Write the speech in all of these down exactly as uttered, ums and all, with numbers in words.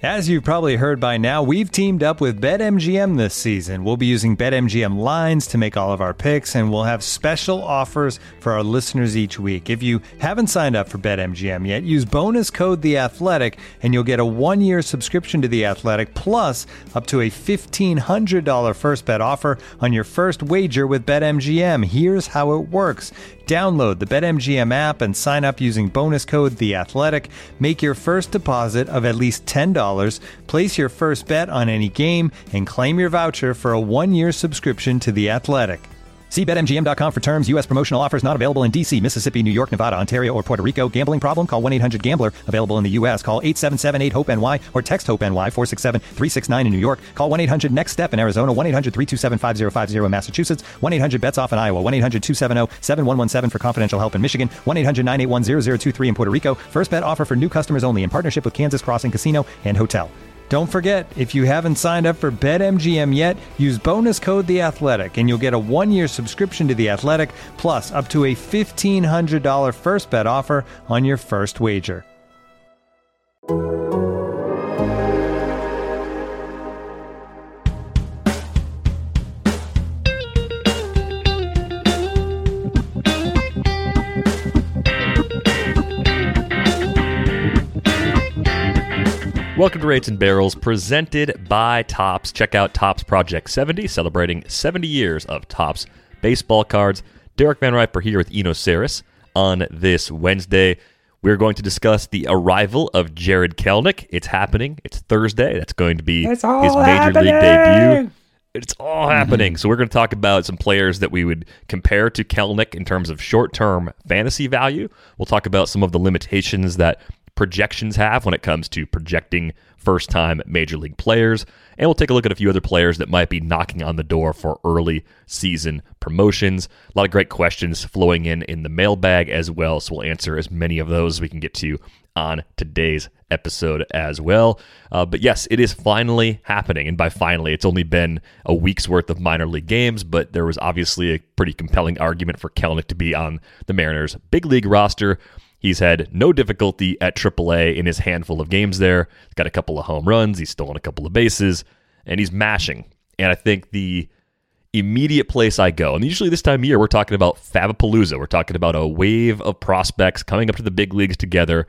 As you've probably heard by now, we've teamed up with BetMGM this season. We'll be using BetMGM lines to make all of our picks, and we'll have special offers for our listeners each week. If you haven't signed up for BetMGM yet, use bonus code The Athletic, and you'll get a one-year subscription to The Athletic, plus up to a fifteen hundred dollars first bet offer on your first wager with BetMGM. Here's how it works. Download the BetMGM app and sign up using bonus code The Athletic. Make your first deposit of at least ten dollars. Place your first bet on any game and claim your voucher for a one-year subscription to The Athletic. See Bet M G M dot com for terms. U S promotional offers not available in D C, Mississippi, New York, Nevada, Ontario, or Puerto Rico. Gambling problem? Call one eight hundred gambler. Available in the U S. Call eight seven seven eight hope N Y or text HOPE-NY four six seven three six nine in New York. Call one eight hundred next step in Arizona. one eight hundred three two seven five zero five zero in Massachusetts. one eight hundred bets off in Iowa. one eight hundred two seven zero seven one one seven for confidential help in Michigan. one eight hundred nine eight one zero zero two three in Puerto Rico. First bet offer for new customers only in partnership with Kansas Crossing Casino and Hotel. Don't forget, if you haven't signed up for BetMGM yet, use bonus code The Athletic, and you'll get a one-year subscription to The Athletic, plus up to a fifteen hundred dollars first bet offer on your first wager. Welcome to Rates and Barrels, presented by Topps. Check out Topps Project seventy, celebrating seventy years of Topps baseball cards. Derek Van Riper here with Eno Saris on this Wednesday. We're going to discuss the arrival of Jarred Kelenic. It's happening. It's Thursday. That's going to be his Major happening. League debut. It's all happening. So we're going to talk about some players that we would compare to Kelenic in terms of short-term fantasy value. We'll talk about some of the limitations that projections have when it comes to projecting first-time Major League players. And we'll take a look at a few other players that might be knocking on the door for early season promotions. A lot of great questions flowing in in the mailbag as well, so we'll answer as many of those as we can get to on today's episode as well. Uh, but yes, it is finally happening, and by finally, it's only been a week's worth of minor league games, but there was obviously a pretty compelling argument for Kelenic to be on the Mariners' big league roster. He's had no difficulty at triple A in his handful of games there. He's got a couple of home runs. He's stolen a couple of bases, and he's mashing. And I think the immediate place I go, and usually this time of year, we're talking about Fabapalooza. We're talking about a wave of prospects coming up to the big leagues together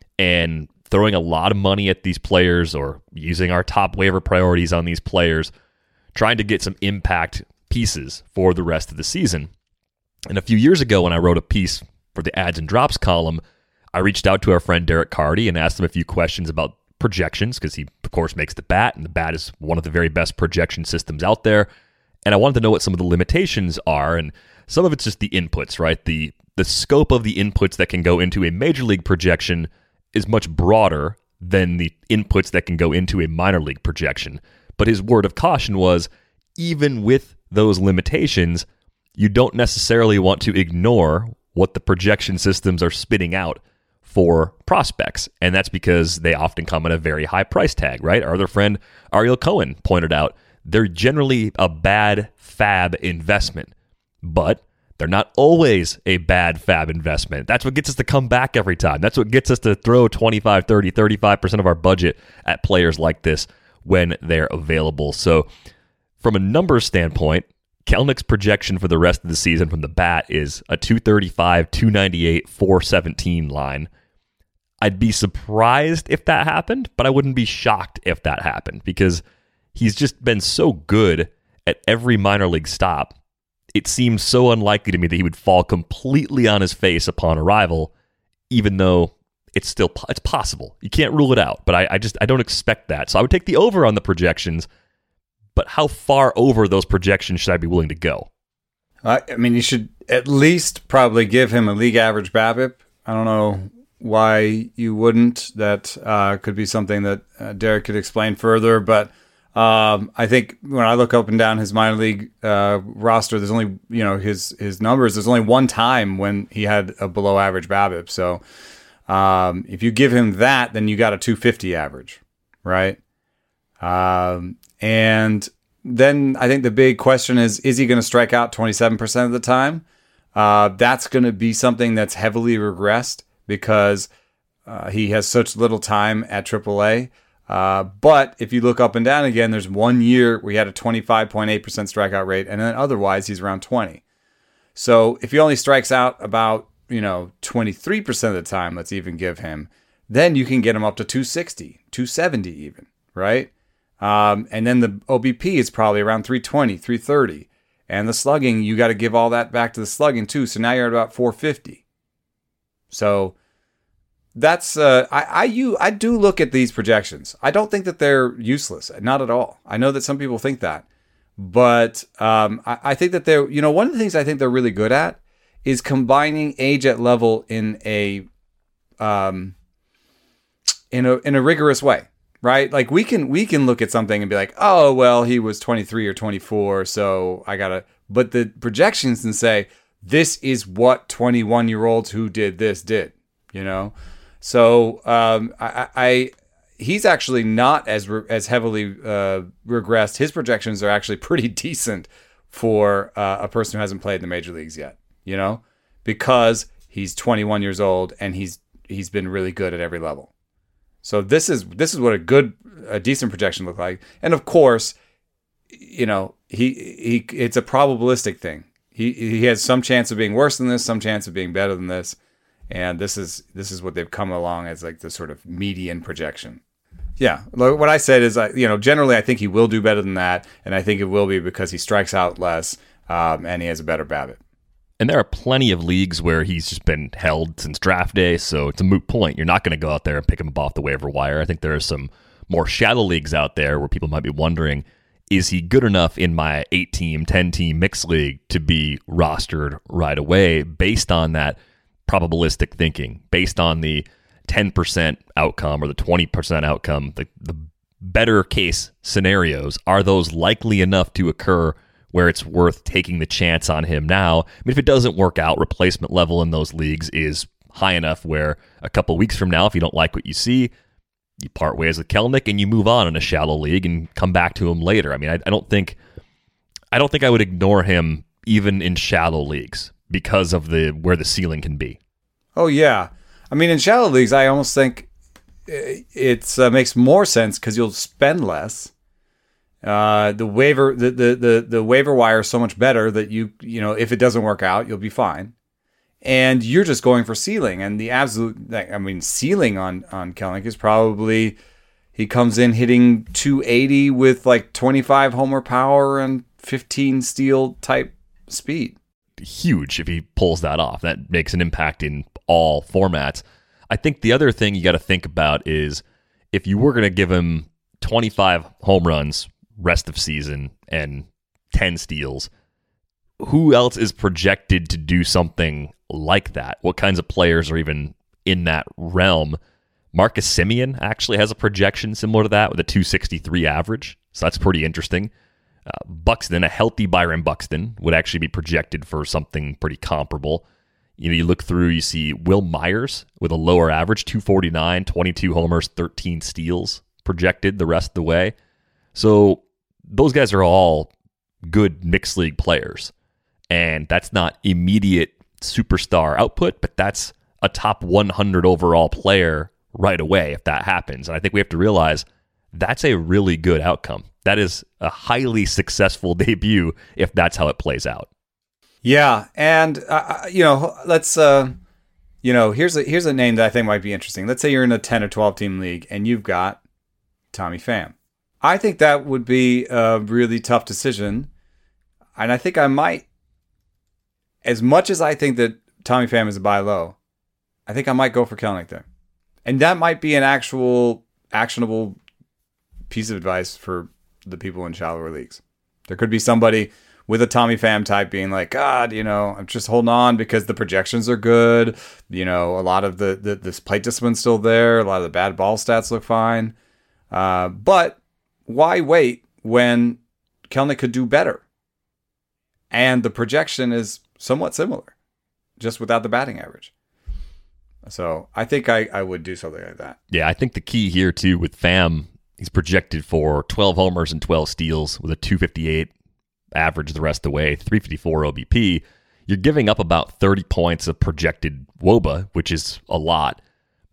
and throwing a lot of money at these players or using our top waiver priorities on these players, trying to get some impact pieces for the rest of the season. And a few years ago when I wrote a piece for the ads and drops column, I reached out to our friend Derek Carty and asked him a few questions about projections, because he, of course, makes the bat, and the bat is one of the very best projection systems out there. And I wanted to know what some of the limitations are, and some of it's just the inputs, right? The the scope of the inputs that can go into a major league projection is much broader than the inputs that can go into a minor league projection. But his word of caution was, even with those limitations, you don't necessarily want to ignore what the projection systems are spitting out for prospects. And that's because they often come at a very high price tag, right? Our other friend, Ariel Cohen, pointed out they're generally a bad fab investment, but they're not always a bad fab investment. That's what gets us to come back every time. That's what gets us to throw twenty-five, thirty, thirty-five percent of our budget at players like this when they're available. So from a numbers standpoint, Kelenic's projection for the rest of the season from the bat is a two thirty-five, two ninety-eight, four seventeen line. I'd be surprised if that happened, but I wouldn't be shocked if that happened, because he's just been so good at every minor league stop. It seems so unlikely to me that he would fall completely on his face upon arrival, even though it's still it's possible. You can't rule it out, but I, I just I don't expect that. So I would take the over on the projections. But how far over those projections should I be willing to go? I mean, you should at least probably give him a league average BABIP. I don't know why you wouldn't. That uh, could be something that uh, Derek could explain further. But um, I think when I look up and down his minor league uh, roster, there's only, you know, his his numbers. There's only one time when he had a below average BABIP. So um, if you give him that, then you got a two fifty average, right? Um, and then I think the big question is, is he going to strike out twenty-seven percent of the time? Uh, that's going to be something that's heavily regressed because uh, he has such little time at triple A. Uh, but if you look up and down again, there's one year where he had a twenty-five point eight percent strikeout rate, and then otherwise he's around twenty. So if he only strikes out about, you know, twenty-three percent of the time, let's even give him, then you can get him up to two sixty, two seventy even, right? Um, and then the O B P is probably around three twenty, three thirty. And the slugging, you got to give all that back to the slugging too. So now you're at about four fifty. So that's, uh, I, I, you, I do look at these projections. I don't think that they're useless. Not at all. I know that some people think that. But um, I, I think that they're, you know, one of the things I think they're really good at is combining age at level in a, um, in a, in a rigorous way. Right? Like we can we can look at something and be like, oh, well, he was twenty-three or twenty-four, so I gotta. But the projections can say, this is what twenty-one-year-olds who did this did, you know? So um, I, I he's actually not as re- as heavily uh, regressed. His projections are actually pretty decent for uh, a person who hasn't played in the major leagues yet, you know? Because he's twenty-one years old and he's he's been really good at every level. So this is this is what a good, a decent projection look like. And of course, you know, he he it's a probabilistic thing. He he has some chance of being worse than this, some chance of being better than this, and this is this is what they've come along as, like the sort of median projection. Yeah, what I said is, you know, generally I think he will do better than that, and I think it will be because he strikes out less um, and he has a better BABIP. And there are plenty of leagues where he's just been held since draft day, so it's a moot point. You're not going to go out there and pick him up off the waiver wire. I think there are some more shallow leagues out there where people might be wondering, is he good enough in my eight-team, ten-team mixed league to be rostered right away based on that probabilistic thinking, based on the ten percent outcome or the twenty percent outcome, the, the better case scenarios? Are those likely enough to occur where it's worth taking the chance on him now? I mean, if it doesn't work out, replacement level in those leagues is high enough where a couple weeks from now, if you don't like what you see, you part ways with Kelenic and you move on in a shallow league and come back to him later. I mean, I, I don't think, I don't think I would ignore him even in shallow leagues because of the where the ceiling can be. Oh yeah, I mean, in shallow leagues, I almost think it uh, makes more sense because you'll spend less. Uh, the waiver, the, the, the, the waiver wire is so much better that you, you know, if it doesn't work out, you'll be fine. And you're just going for ceiling, and the absolute, I mean, ceiling on, on Kelenic is probably, he comes in hitting two eighty with like twenty-five homer power and fifteen steal type speed. Huge if he pulls that off. That makes an impact in all formats. I think the other thing you got to think about is if you were going to give him twenty-five home runs rest of season and ten steals, who else is projected to do something like that? What kinds of players are even in that realm? Marcus Semien actually has a projection similar to that with a two sixty-three average, so that's pretty interesting. Uh, Buxton, a healthy Byron Buxton, would actually be projected for something pretty comparable. You know, you look through, you see Will Myers with a lower average, two forty-nine, twenty-two homers, thirteen steals projected the rest of the way. So those guys are all good mixed league players. And that's not immediate superstar output, but that's a top one hundred overall player right away if that happens. And I think we have to realize that's a really good outcome. That is a highly successful debut if that's how it plays out. Yeah, and uh, you know, let's uh, you know, here's a here's a name that I think might be interesting. Let's say you're in a ten or twelve team league and you've got Tommy Pham. I think that would be a really tough decision, and I think I might, as much as I think that Tommy Pham is a buy low, I think I might go for Kelenic there, and that might be an actual actionable piece of advice for the people in shallower leagues. There could be somebody with a Tommy Pham type being like, God, you know, I'm just holding on because the projections are good. You know, a lot of the, the this plate discipline's still there. A lot of the bad ball stats look fine. Uh, but why wait when Kelenic could do better? And the projection is somewhat similar, just without the batting average. So I think I, I would do something like that. Yeah, I think the key here, too, with Pham, he's projected for twelve homers and twelve steals with a two fifty-eight average the rest of the way, three fifty-four O B P. You're giving up about thirty points of projected W O B A, which is a lot.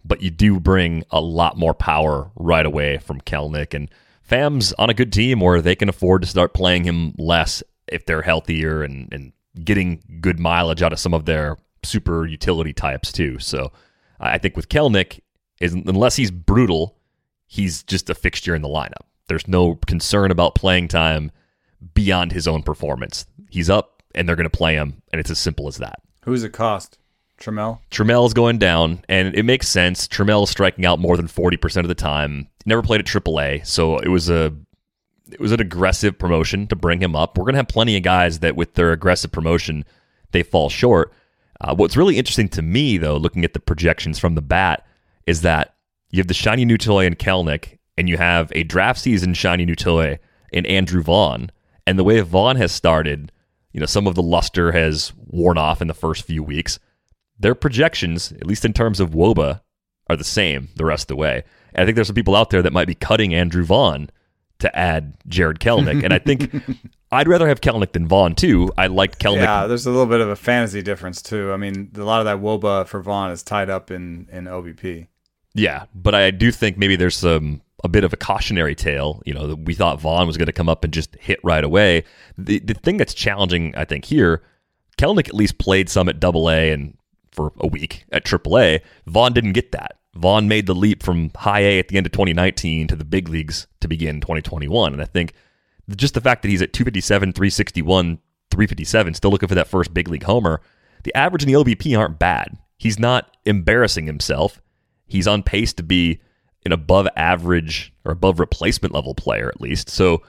but you do bring a lot more power right away from Kelenic. And Fam's on a good team where they can afford to start playing him less if they're healthier and, and getting good mileage out of some of their super utility types too. So I think with Kelenic, is unless he's brutal, he's just a fixture in the lineup. There's no concern about playing time beyond his own performance. He's up, and they're going to play him, and it's as simple as that. Who's it cost? Trammell? Trammell's going down, and it makes sense. Trammell's striking out more than forty percent of the time. Never played at triple A, so it was a it was an aggressive promotion to bring him up. We're going to have plenty of guys that with their aggressive promotion, they fall short. Uh, what's really interesting to me, though, looking at the projections from the bat, is that you have the shiny new toy in Kelenic, and you have a draft season shiny new toy in Andrew Vaughn. And the way Vaughn has started, you know, some of the luster has worn off in the first few weeks. Their projections, at least in terms of W O B A, are the same the rest of the way. And I think there's some people out there that might be cutting Andrew Vaughn to add Jared Kelenic. And I think I'd rather have Kelenic than Vaughn, too. I liked Kelenic. Yeah, there's a little bit of a fantasy difference, too. I mean, a lot of that W O B A for Vaughn is tied up in, in O B P. Yeah, but I do think maybe there's some a bit of a cautionary tale. You know, we thought Vaughn was going to come up and just hit right away. The the thing that's challenging, I think, here, Kelenic at least played some at double A and for a week at triple A. Vaughn didn't get that. Vaughn made the leap from high A at the end of twenty nineteen to the big leagues to begin twenty twenty-one. And I think just the fact that he's at two fifty-seven, three sixty-one, three fifty-seven, still looking for that first big league homer, the average and the O B P aren't bad. He's not embarrassing himself. He's on pace to be an above average or above replacement level player at least. So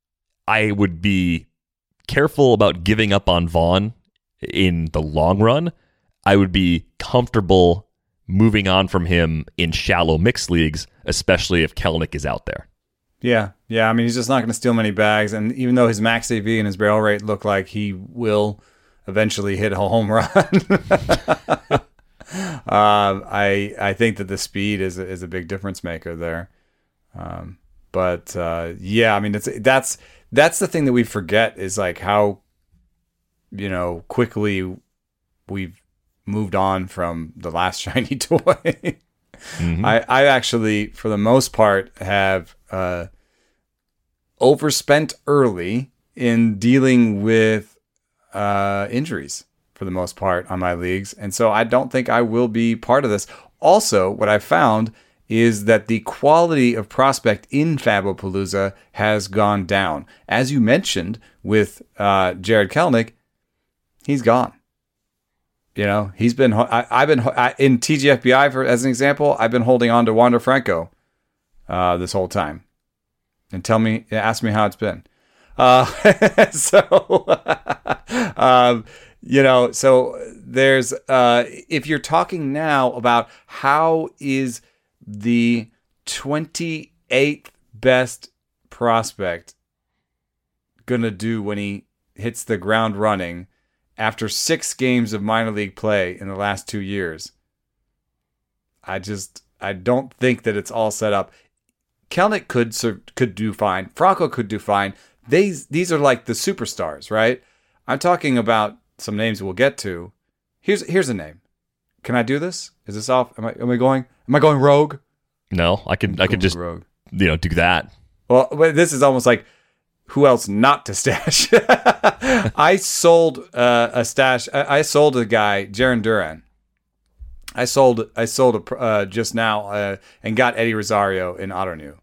I would be careful about giving up on Vaughn in the long run. I would be comfortable moving on from him in shallow mixed leagues, especially if Kelenic is out there. Yeah, yeah. I mean, he's just not going to steal many bags. And even though his max A V and his barrel rate look like he will eventually hit a home run, Uh, I I think that the speed is is a big difference maker there, um, but uh, yeah, I mean it's that's that's the thing that we forget is like how, you know, quickly we've moved on from the last shiny toy. mm-hmm. I I actually for the most part have uh, overspent early in dealing with uh, injuries. For the most part on my leagues. And so I don't think I will be part of this. Also, what I found is that the quality of prospect in Fabopalooza has gone down. As you mentioned with uh, Jared Kelenic, he's gone. You know, he's been, I, I've been, I, in T G F B I, for as an example, I've been holding on to Wander Franco uh, this whole time. And tell me, ask me how it's been. Uh, so, um, you know, so there's, uh, if you're talking now about how is the twenty-eighth best prospect going to do when he hits the ground running after six games of minor league play in the last two years, I just, I don't think that it's all set up. Kelenic could, could do fine. Franco could do fine. These, these are like the superstars, right? I'm talking about some names we'll get to. Here's here's a name. Can I do this? Is this off? Am I am I going? Am I going rogue? No, I could I could just rogue. you know do that. Well, this is almost like who else not to stash. I sold uh, a stash. I, I sold a guy, Jarren Duran. I sold I sold a, uh, just now uh, and got Eddie Rosario in Autonew.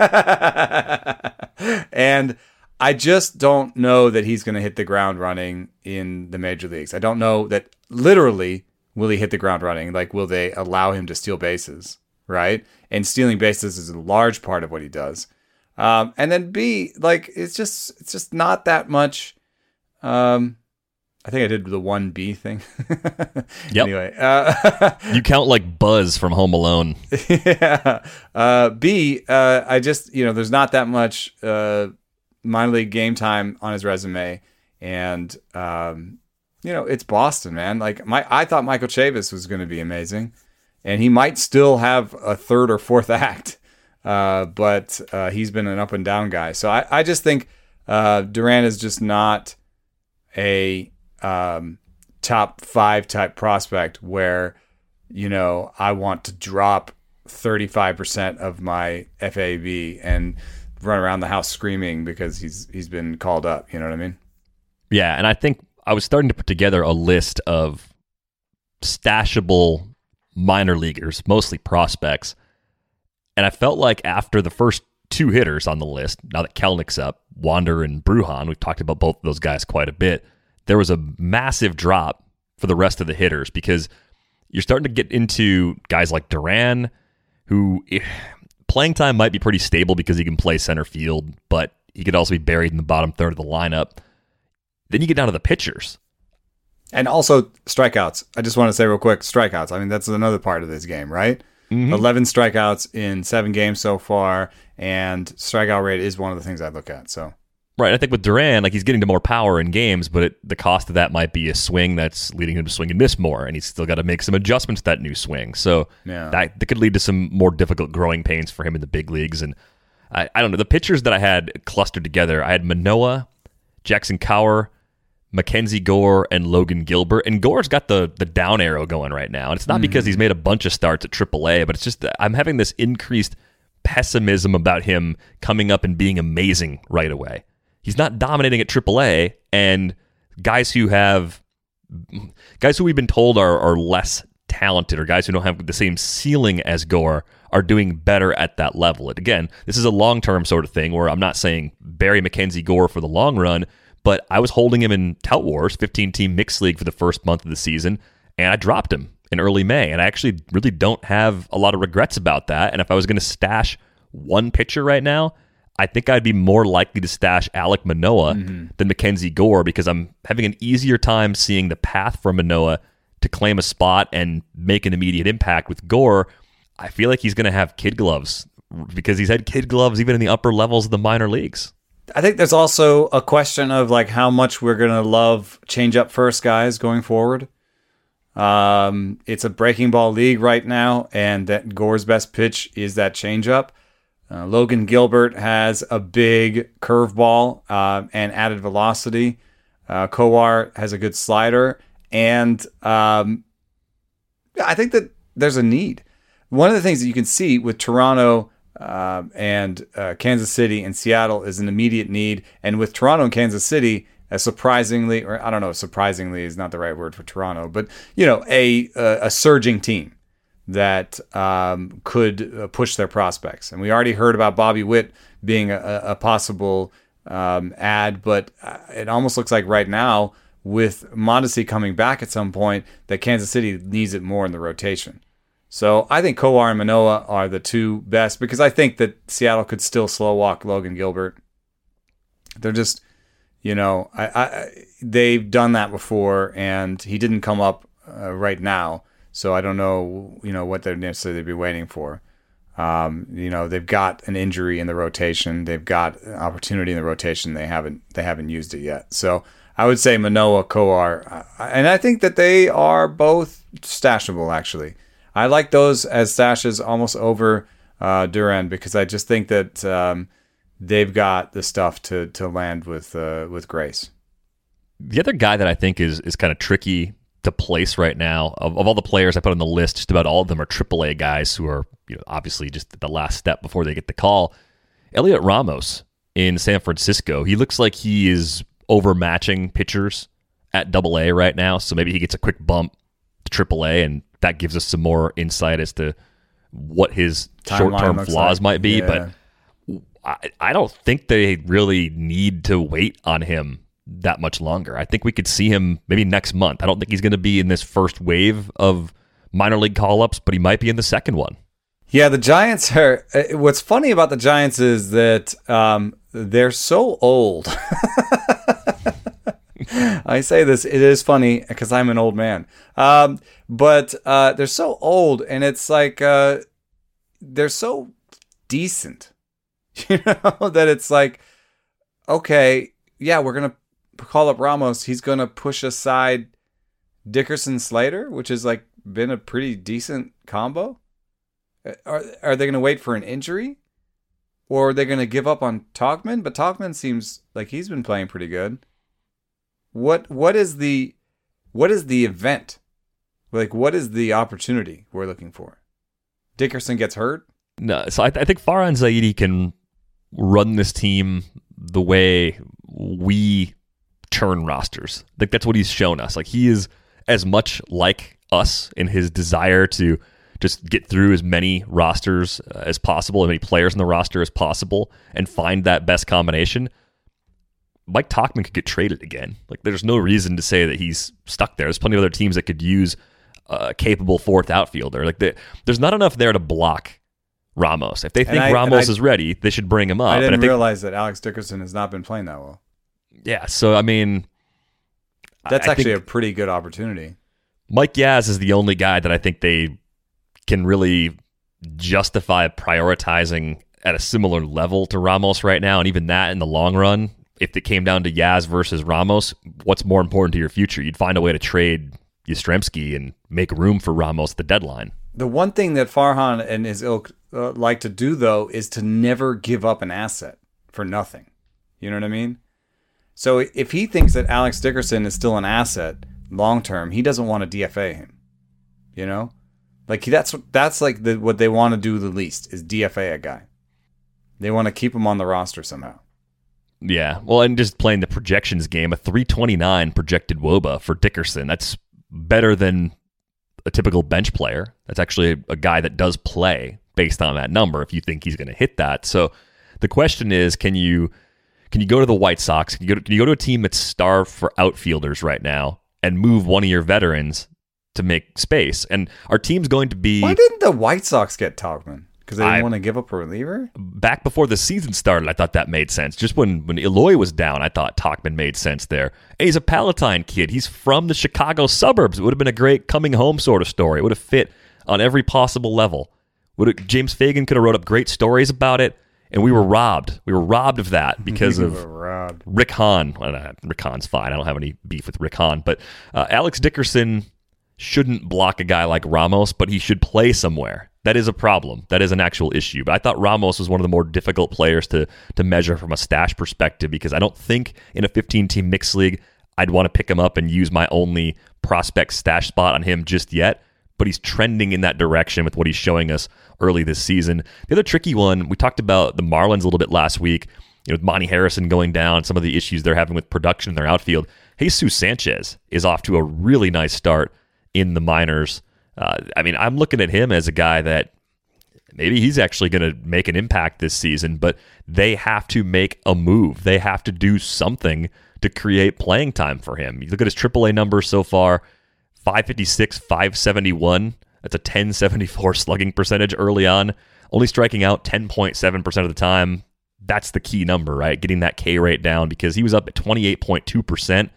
And I just don't know that he's going to hit the ground running in the major leagues. I don't know that literally will he hit the ground running. Like, will they allow him to steal bases, right? And stealing bases is a large part of what he does. Um, and then B, like, it's just it's just not that much. Um, I think I did the one B thing. Yep. Anyway, uh, you count like Buzz from Home Alone. Yeah. Uh, B, uh, I just you know, there's not that much. Uh, minor league game time on his resume, and um, you know, it's Boston, man. Like my, I thought Michael Chavis was going to be amazing, and he might still have a third or fourth act, uh, but uh, he's been an up and down guy. So I, I just think uh, Duran is just not a um, top five type prospect where you know, I want to drop thirty-five percent of my F A B and run around the house screaming because he's he's been called up. You know what I mean? Yeah, and I think I was starting to put together a list of stashable minor leaguers, mostly prospects, and I felt like after the first two hitters on the list, now that Kelenich's up, Wander and Brujan, we've talked about both of those guys quite a bit, there was a massive drop for the rest of the hitters because you're starting to get into guys like Duran, who eh, playing time might be pretty stable because he can play center field, but he could also be buried in the bottom third of the lineup. Then you get down to the pitchers. And also strikeouts. I just want to say real quick, strikeouts. I mean, that's another part of this game, right? Mm-hmm. eleven strikeouts in seven games so far, and strikeout rate is one of the things I look at. So, right. I think with Duran, like he's getting to more power in games, but it, the cost of that might be a swing that's leading him to swing and miss more, and he's still got to make some adjustments to that new swing. So yeah. that, that could lead to some more difficult growing pains for him in the big leagues. And I, I don't know, the pitchers that I had clustered together, I had Manoah, Jackson Kowar, Mackenzie Gore, and Logan Gilbert. And Gore's got the the down arrow going right now. And it's not mm-hmm. because he's made a bunch of starts at triple A, but it's just that I'm having this increased pessimism about him coming up and being amazing right away. He's not dominating at triple A, and guys who have guys who we've been told are, are less talented or guys who don't have the same ceiling as Gore are doing better at that level. And again, this is a long-term sort of thing where I'm not saying bury Mackenzie Gore for the long run, but I was holding him in Tout Wars, fifteen-team mixed league for the first month of the season, and I dropped him in early May. And I actually really don't have a lot of regrets about that. And if I was going to stash one pitcher right now, I think I'd be more likely to stash Alek Manoah mm-hmm. than Mackenzie Gore because I'm having an easier time seeing the path for Manoah to claim a spot and make an immediate impact. With Gore, I feel like he's going to have kid gloves because he's had kid gloves even in the upper levels of the minor leagues. I think there's also a question of like how much we're going to love change up first guys going forward. Um, it's a breaking ball league right now, and that Gore's best pitch is that change up. Uh, Logan Gilbert has a big curveball uh, and added velocity. Uh, Kowar has a good slider, and um, I think that there's a need. One of the things that you can see with Toronto Uh, and uh, Kansas City and Seattle is an immediate need. And with Toronto and Kansas City, a surprisingly, or I don't know, surprisingly is not the right word for Toronto, but, you know, a a, a surging team that um, could uh, push their prospects. And we already heard about Bobby Witt being a, a possible um, ad, but it almost looks like right now, with Mondesi coming back at some point, that Kansas City needs it more in the rotation. So I think Kowar and Manoah are the two best because I think that Seattle could still slow walk Logan Gilbert. They're just, you know, I, I they've done that before, and he didn't come up uh, right now. So I don't know, you know, what they're necessarily be waiting for. Um, you know, they've got an injury in the rotation. They've got an opportunity in the rotation. They haven't they haven't used it yet. So I would say Manoah, Kowar, and I think that they are both stashable actually. I like those as stashes almost over uh, Duran because I just think that um, they've got the stuff to to land with uh, with grace. The other guy that I think is is kind of tricky to place right now, of, of all the players I put on the list, just about all of them are triple A guys who are, you know, obviously just the last step before they get the call. Elliot Ramos in San Francisco, he looks like he is overmatching pitchers at double A right now, so maybe he gets a quick bump to triple A, and that gives us some more insight as to what his Timeline short-term flaws like. might be. Yeah. But I, I don't think they really need to wait on him that much longer. I think we could see him maybe next month. I don't think he's going to be in this first wave of minor league call-ups, but he might be in the second one. Yeah, the Giants are... What's funny about the Giants is that um, they're so old. I say this, it is funny because I'm an old man. Um, but uh, they're so old, and it's like uh, they're so decent, you know, that it's like, okay, yeah, we're going to call up Ramos. He's going to push aside Dickerson Slater, which has like been a pretty decent combo. Are, are they going to wait for an injury? Or are they going to give up on Tauchman? But Tauchman seems like he's been playing pretty good. What what is the what is the event Like, what is the opportunity we're looking for? Dickerson gets hurt? No, so I, th- I think Farhan Zaidi can run this team the way we churn rosters. Like, that's what he's shown us. Like, he is as much like us in his desire to just get through as many rosters uh, as possible, as many players in the roster as possible, and find that best combination. Mike Tauchman could get traded again. Like, there's no reason to say that he's stuck there. There's plenty of other teams that could use a capable fourth outfielder. Like, they, there's not enough there to block Ramos. If they think I, Ramos I, is ready, they should bring him up. I didn't and I think, realize that Alex Dickerson has not been playing that well. Yeah, so, I mean... That's I actually a pretty good opportunity. Mike Yaz is the only guy that I think they can really justify prioritizing at a similar level to Ramos right now, and even that in the long run, if it came down to Yaz versus Ramos, what's more important to your future? You'd find a way to trade Yastrzemski and make room for Ramos at the deadline. The one thing that Farhan and his ilk uh, like to do, though, is to never give up an asset for nothing. You know what I mean? So if he thinks that Alex Dickerson is still an asset long-term, he doesn't want to D F A him. You know? Like, that's that's like the, what they want to do the least, is D F A a guy. They want to keep him on the roster somehow. Yeah, well, and just playing the projections game, a three twenty-nine projected W O B A for Dickerson. That's better than a typical bench player. That's actually a, a guy that does play based on that number if you think he's going to hit that. So the question is, can you can you go to the White Sox? Can you go to, can you go to a team that's starved for outfielders right now and move one of your veterans to make space? And our team's going to be... Why didn't the White Sox get Tauchman? Because they didn't I, want to give up a reliever? Back before the season started, I thought that made sense. Just when, when Eloy was down, I thought Tauchman made sense there. And he's a Palatine kid. He's from the Chicago suburbs. It would have been a great coming home sort of story. It would have fit on every possible level. Would have, James Fagan could have wrote up great stories about it, and we were robbed. We were robbed of that because of Rick Hahn. Well, uh, Rick Hahn's fine. I don't have any beef with Rick Hahn. But uh, Alex Dickerson shouldn't block a guy like Ramos, but he should play somewhere. That is a problem. That is an actual issue. But I thought Ramos was one of the more difficult players to to measure from a stash perspective, because I don't think in a fifteen-team mixed league I'd want to pick him up and use my only prospect stash spot on him just yet. But he's trending in that direction with what he's showing us early this season. The other tricky one, we talked about the Marlins a little bit last week, you know, with Monty Harrison going down, some of the issues they're having with production in their outfield. Jesus Sanchez is off to a really nice start in the minors. Uh, I mean, I'm looking at him as a guy that maybe he's actually going to make an impact this season, but they have to make a move. They have to do something to create playing time for him. You look at his triple A numbers so far, five fifty-six, five seventy-one. That's a ten seventy-four slugging percentage early on, only striking out ten point seven percent of the time. That's the key number, right? Getting that K rate down, because he was up at twenty-eight point two percent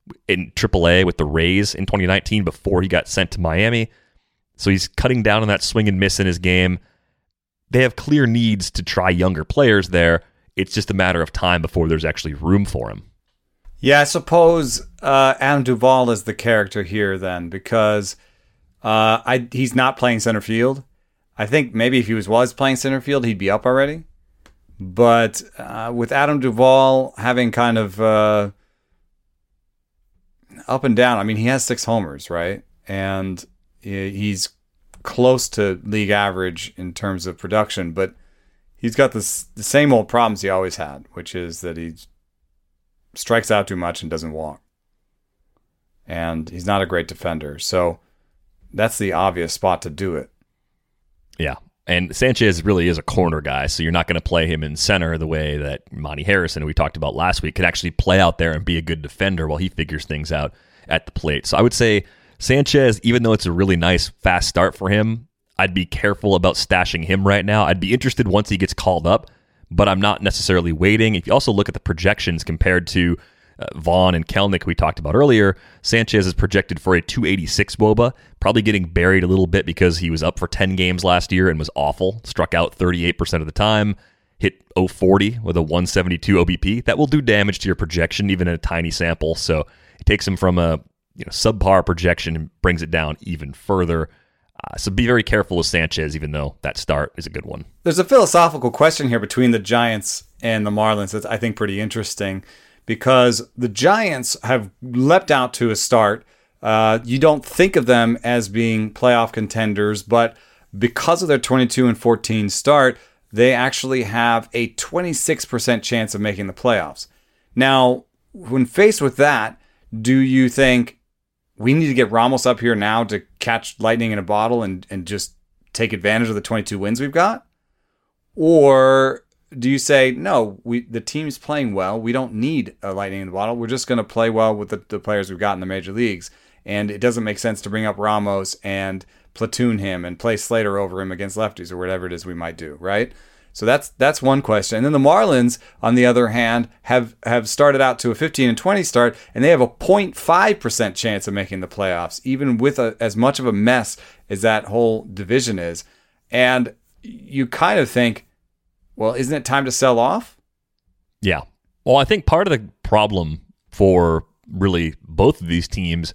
in triple A with the Rays in twenty nineteen before he got sent to Miami. So he's cutting down on that swing and miss in his game. They have clear needs to try younger players there. It's just a matter of time before there's actually room for him. Yeah, I suppose uh, Adam Duvall is the character here then, because uh, I he's not playing center field. I think maybe if he was, was playing center field, he'd be up already. But uh, with Adam Duvall having kind of uh, up and down, I mean, he has six homers, right? And he's close to league average in terms of production, but he's got this, the same old problems he always had, which is that he strikes out too much and doesn't walk. And he's not a great defender. So that's the obvious spot to do it. Yeah. And Sanchez really is a corner guy, so you're not going to play him in center the way that Monty Harrison, who we talked about last week, can actually play out there and be a good defender while he figures things out at the plate. So I would say Sanchez, even though it's a really nice, fast start for him, I'd be careful about stashing him right now. I'd be interested once he gets called up, but I'm not necessarily waiting. If you also look at the projections compared to uh, Vaughn and Kelenic we talked about earlier, Sanchez is projected for a two eighty-six W O B A, probably getting buried a little bit because he was up for ten games last year and was awful, struck out thirty-eight percent of the time, hit oh forty with a one seventy-two O B P. That will do damage to your projection, even in a tiny sample, so it takes him from a you know, subpar projection and brings it down even further. Uh, so be very careful with Sanchez, even though that start is a good one. There's a philosophical question here between the Giants and the Marlins that's, I think, pretty interesting, because the Giants have leapt out to a start. Uh, Uh, you don't think of them as being playoff contenders, but because of their twenty-two and fourteen start, they actually have a twenty-six percent chance of making the playoffs. Now, when faced with that, do you think we need to get Ramos up here now to catch lightning in a bottle and, and just take advantage of the twenty-two wins we've got? Or do you say, no, we the team's playing well. We don't need a lightning in the bottle. We're just going to play well with the, the players we've got in the major leagues. And it doesn't make sense to bring up Ramos and platoon him and play Slater over him against lefties or whatever it is we might do, right? So that's that's one question. And then the Marlins, on the other hand, have, have started out to a fifteen and twenty start, and they have a zero point five percent chance of making the playoffs, even with a, as much of a mess as that whole division is. And you kind of think, well, isn't it time to sell off? Yeah. Well, I think part of the problem for really both of these teams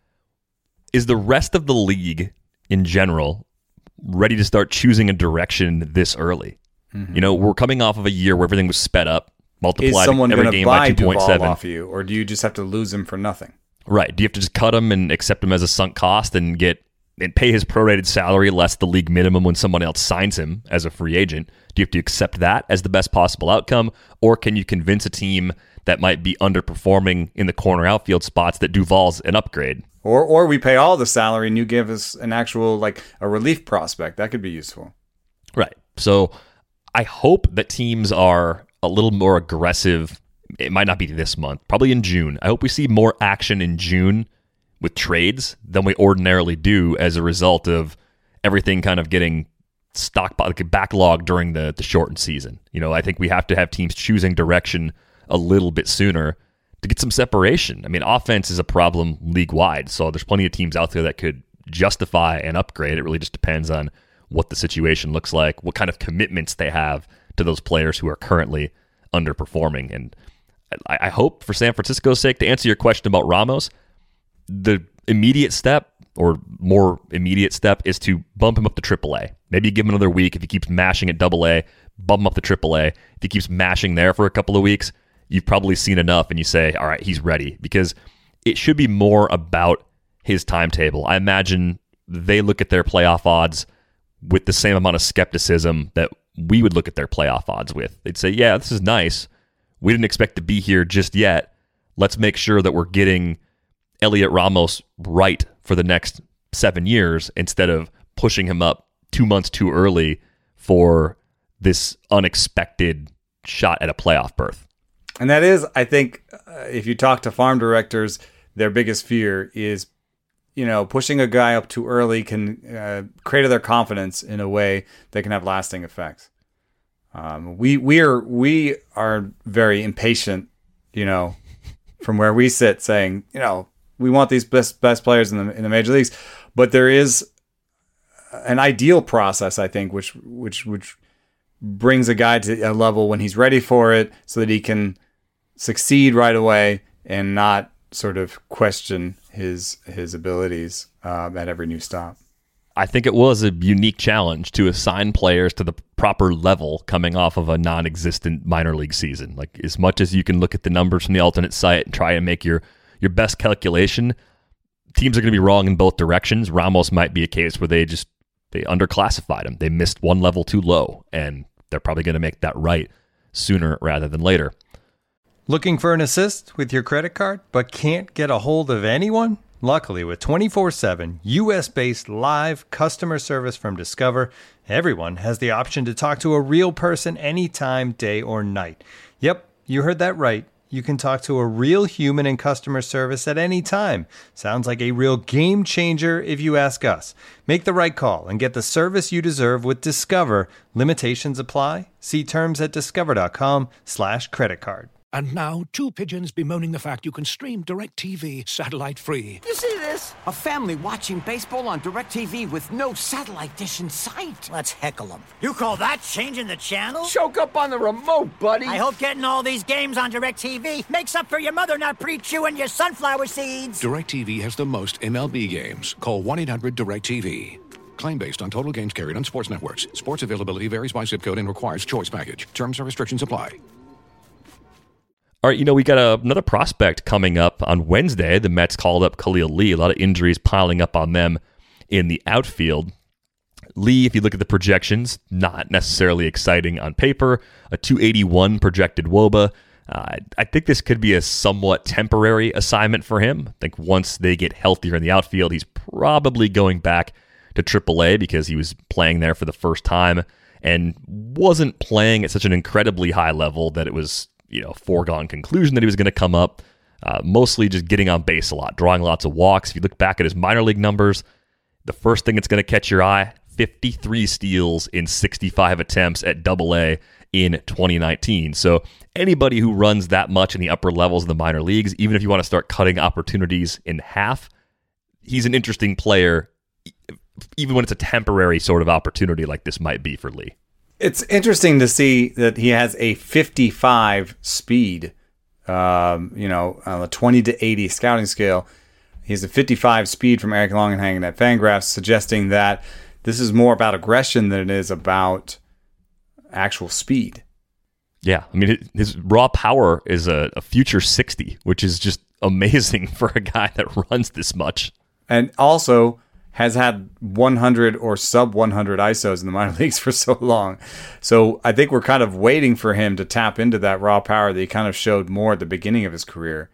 is the rest of the league in general ready to start choosing a direction this early. Mm-hmm. You know, we're coming off of a year where everything was sped up, multiplied is someone every gonna game buy by two point seven. Duvall off you, or do you just have to lose him for nothing? Right. Do you have to just cut him and accept him as a sunk cost and get and pay his prorated salary less the league minimum when someone else signs him as a free agent? Do you have to accept that as the best possible outcome? Or can you convince a team that might be underperforming in the corner outfield spots that Duvall's an upgrade? Or or we pay all the salary and you give us an actual, like, a relief prospect. That could be useful. Right. So I hope that teams are a little more aggressive. It might not be this month, probably in June. I hope we see more action in June with trades than we ordinarily do as a result of everything kind of getting stock like a backlog during the, the shortened season. You know, I think we have to have teams choosing direction a little bit sooner to get some separation. I mean, offense is a problem league-wide, so there's plenty of teams out there that could justify an upgrade. It really just depends on what the situation looks like, what kind of commitments they have to those players who are currently underperforming. And I, I hope, for San Francisco's sake, to answer your question about Ramos, the immediate step, or more immediate step, is to bump him up to triple A. Maybe give him another week. If he keeps mashing at double A, bump him up to triple A. If he keeps mashing there for a couple of weeks, you've probably seen enough and you say, all right, he's ready. Because it should be more about his timetable. I imagine they look at their playoff odds with the same amount of skepticism that we would look at their playoff odds with. They'd say, yeah, this is nice. We didn't expect to be here just yet. Let's make sure that we're getting Elliot Ramos right for the next seven years instead of pushing him up two months too early for this unexpected shot at a playoff berth. And that is, I think, uh, if you talk to farm directors, their biggest fear is, you know, pushing a guy up too early can uh, crater their confidence in a way that can have lasting effects. Um, we we are we are very impatient, you know, from where we sit, saying, you know, we want these best best players in the in the major leagues, but there is an ideal process, I think, which which which brings a guy to a level when he's ready for it, so that he can succeed right away and not sort of question his his abilities um, at every new stop. I think it was a unique challenge to assign players to the proper level coming off of a non-existent minor league season. Like, as much as you can look at the numbers from the alternate site and try and make your your best calculation, teams are going to be wrong in both directions. Ramos might be a case where they just they underclassified him. They missed one level too low, and they're probably going to make that right sooner rather than later. Looking for an assist with your credit card, but can't get a hold of anyone? Luckily, with twenty-four seven U S-based live customer service from Discover, everyone has the option to talk to a real person anytime, day or night. Yep, you heard that right. You can talk to a real human in customer service at any time. Sounds like a real game changer if you ask us. Make the right call and get the service you deserve with Discover. Limitations apply. See terms at discover.com slash credit card. And now, two pigeons bemoaning the fact you can stream DirecTV satellite-free. You see this? A family watching baseball on DirecTV with no satellite dish in sight. Let's heckle them. You call that changing the channel? Choke up on the remote, buddy. I hope getting all these games on DirecTV makes up for your mother not pre-chewing your sunflower seeds. DirecTV has the most M L B games. Call one eight hundred direct T V. Claim based on total games carried on sports networks. Sports availability varies by zip code and requires choice package. Terms and restrictions apply. All right, you know, we got a, another prospect coming up on Wednesday. The Mets called up Khalil Lee. A lot of injuries piling up on them in the outfield. Lee, if you look at the projections, not necessarily exciting on paper. A two eighty-one projected W O B A. Uh, I think this could be a somewhat temporary assignment for him. I think once they get healthier in the outfield, he's probably going back to triple A because he was playing there for the first time and wasn't playing at such an incredibly high level that it was, you know, foregone conclusion that he was going to come up. Uh, mostly just getting on base a lot, drawing lots of walks. If you look back at his minor league numbers, the first thing that's going to catch your eye, fifty-three steals in sixty-five attempts at double A in twenty nineteen. So anybody who runs that much in the upper levels of the minor leagues, even if you want to start cutting opportunities in half, he's an interesting player, even when it's a temporary sort of opportunity like this might be for Lee. It's interesting to see that he has a fifty-five speed, um, you know, on a twenty to eighty scouting scale. He has a fifty-five speed from Eric Longenhagen at Fangraphs, suggesting that this is more about aggression than it is about actual speed. Yeah, I mean, his raw power is a, a future sixty, which is just amazing for a guy that runs this much. And also has had one hundred or sub one hundred I S Os in the minor leagues for so long. So I think we're kind of waiting for him to tap into that raw power that he kind of showed more at the beginning of his career.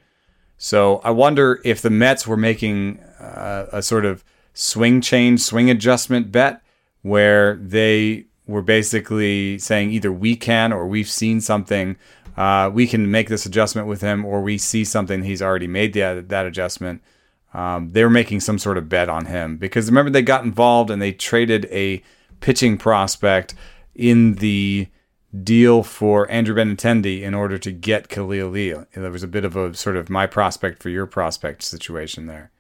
So I wonder if the Mets were making uh, a sort of swing change, swing adjustment bet where they were basically saying either we can or we've seen something, uh, we can make this adjustment with him, or we see something he's already made that, that adjustment. Um, they were making some sort of bet on him because remember they got involved and they traded a pitching prospect in the deal for Andrew Benintendi in order to get Khalil Lee. There was a bit of a sort of my prospect for your prospect situation there.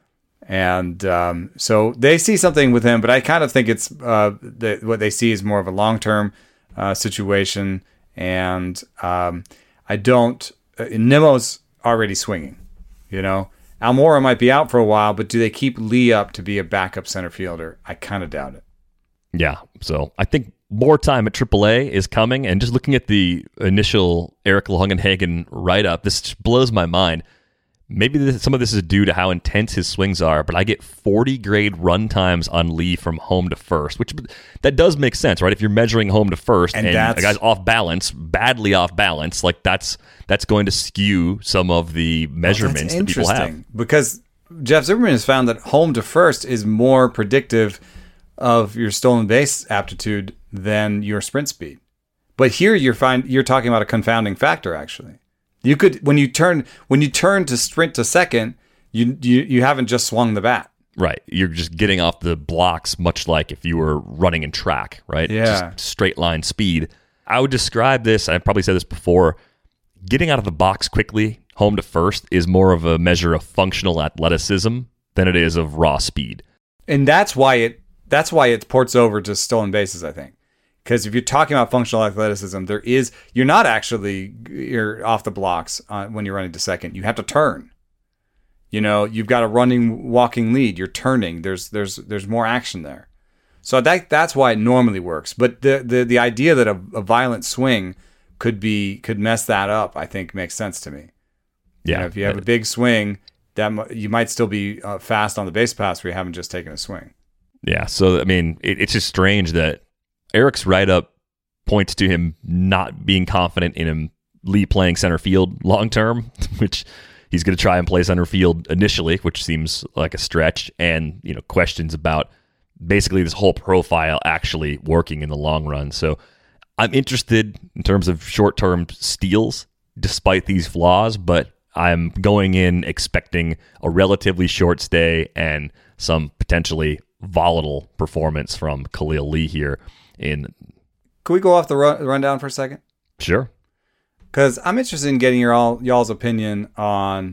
And um, so they see something with him, but I kind of think it's uh, the, what they see is more of a long-term uh, situation. And um, I don't, uh, Nimmo's already swinging, you know. Almora might be out for a while, but do they keep Lee up to be a backup center fielder? I kind of doubt it. Yeah, so I think more time at triple A is coming, and just looking at the initial Eric Longenhagen write-up, this just blows my mind. Maybe this, some of this is due to how intense his swings are, but I get forty grade run times on Lee from home to first, which that does make sense, right? If you're measuring home to first and, and a guy's off balance, badly off balance, like that's that's going to skew some of the measurements well, that people have. Because Jeff Zimmerman has found that home to first is more predictive of your stolen base aptitude than your sprint speed. But here you're find you're talking about a confounding factor, actually. You could when you turn when you turn to sprint to second, you you you haven't just swung the bat. Right. You're just getting off the blocks, much like if you were running in track, right? Yeah. Just straight line speed. I would describe this, I probably said this before, getting out of the box quickly, home to first, is more of a measure of functional athleticism than it is of raw speed. And that's why it that's why it ports over to stolen bases, I think. Because if you're talking about functional athleticism, there is you're not actually you're off the blocks uh, when you're running to second. You have to turn. You know, you've got a running, walking lead. You're turning. There's there's there's more action there. So that that's why it normally works. But the the, the idea that a, a violent swing could be could mess that up, I think makes sense to me. Yeah. You know, if you have a big swing, that you might still be uh, fast on the base pass where you haven't just taken a swing. Yeah. So I mean, it, it's just strange that Eric's write-up points to him not being confident in him Lee playing center field long term, which he's going to try and play center field initially, which seems like a stretch, and you know questions about basically this whole profile actually working in the long run. So I'm interested in terms of short-term steals despite these flaws, but I'm going in expecting a relatively short stay and some potentially volatile performance from Khalil Lee here. In Can we go off the run, rundown for a second? Sure. Because I'm interested in getting your all y'all's opinion on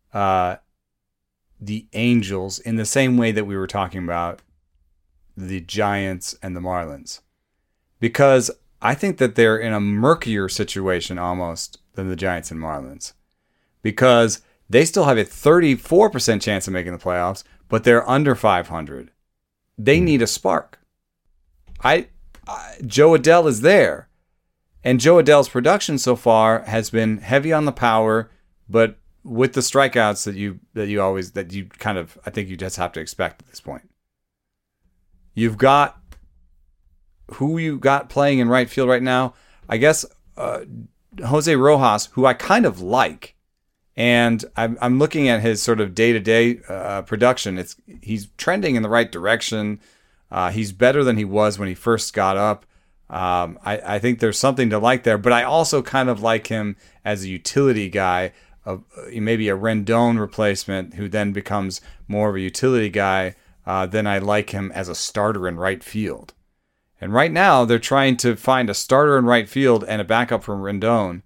uh, the Angels in the same way that we were talking about the Giants and the Marlins. Because I think that they're in a murkier situation almost than the Giants and Marlins. Because they still have a thirty-four percent chance of making the playoffs, but they're under five hundred. They mm. need a spark. I... Joe Adell is there. And Joe Adell's production so far has been heavy on the power, but with the strikeouts that you that you always that you kind of I think you just have to expect at this point. You've got who you got playing in right field right now. I guess uh, Jose Rojas, who I kind of like, and I'm I'm looking at his sort of day to day production. It's he's trending in the right direction. Uh, he's better than he was when he first got up. Um, I, I think there's something to like there, but I also kind of like him as a utility guy, uh, maybe a Rendon replacement who then becomes more of a utility guy. Uh, then I like him as a starter in right field. And right now they're trying to find a starter in right field and a backup from Rendon,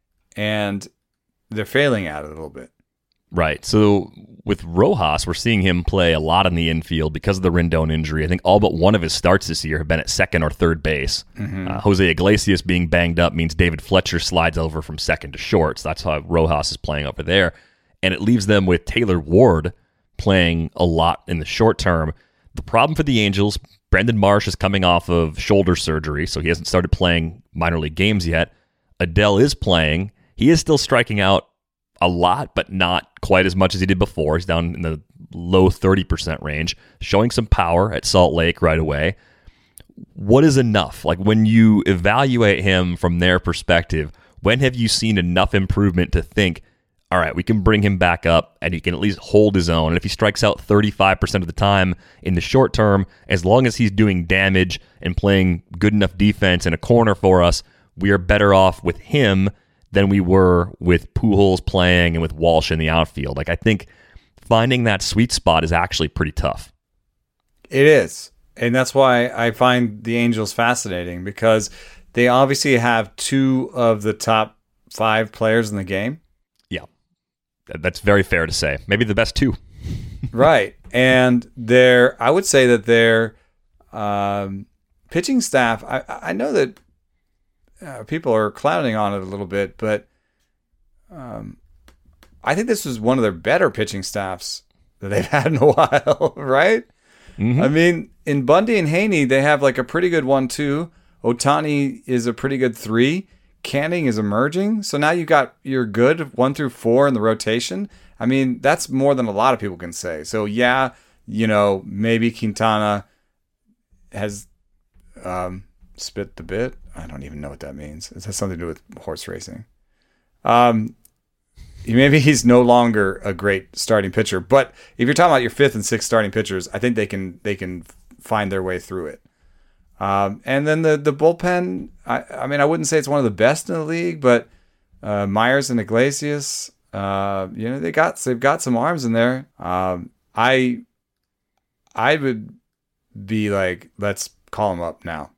and they're failing at it a little bit. Right. So with Rojas, we're seeing him play a lot in the infield because of the Rendon injury. I think all but one of his starts this year have been at second or third base. Mm-hmm. Uh, Jose Iglesias being banged up means David Fletcher slides over from second to short. So that's how Rojas is playing over there. And it leaves them with Taylor Ward playing a lot in the short term. The problem for the Angels, Brandon Marsh is coming off of shoulder surgery, so he hasn't started playing minor league games yet. Adell is playing. He is still striking out a lot, but not quite as much as he did before. He's down in the low thirty percent range, showing some power at Salt Lake right away. What is enough? Like when you evaluate him from their perspective, when have you seen enough improvement to think, all right, we can bring him back up and he can at least hold his own. And if he strikes out thirty-five percent of the time in the short term, as long as he's doing damage and playing good enough defense in a corner for us, we are better off with him than we were with Pujols playing and with Walsh in the outfield. Like, I think finding that sweet spot is actually pretty tough. It is. And that's why I find the Angels fascinating, because they obviously have two of the top five players in the game. Yeah, that's very fair to say. Maybe the best two. Right. And they're, I would say that their um, pitching staff, I, I know that Uh, people are clowning on it a little bit, but um, I think this was one of their better pitching staffs that they've had in a while, right? Mm-hmm. I mean, in Bundy and Haney, they have like a pretty good one, two. Ohtani is a pretty good three. Canning is emerging. So now you got your good one through four in the rotation. I mean, that's more than a lot of people can say. So, yeah, you know, maybe Quintana has um, spit the bit. I don't even know what that means. It has something to do with horse racing. Um, maybe he's no longer a great starting pitcher, but if you're talking about your fifth and sixth starting pitchers, I think they can they can find their way through it. Um, and then the the bullpen. I, I mean, I wouldn't say it's one of the best in the league, but uh, Myers and Iglesias, uh, you know, they got they've got some arms in there. Um, I I would be like, let's call them up now.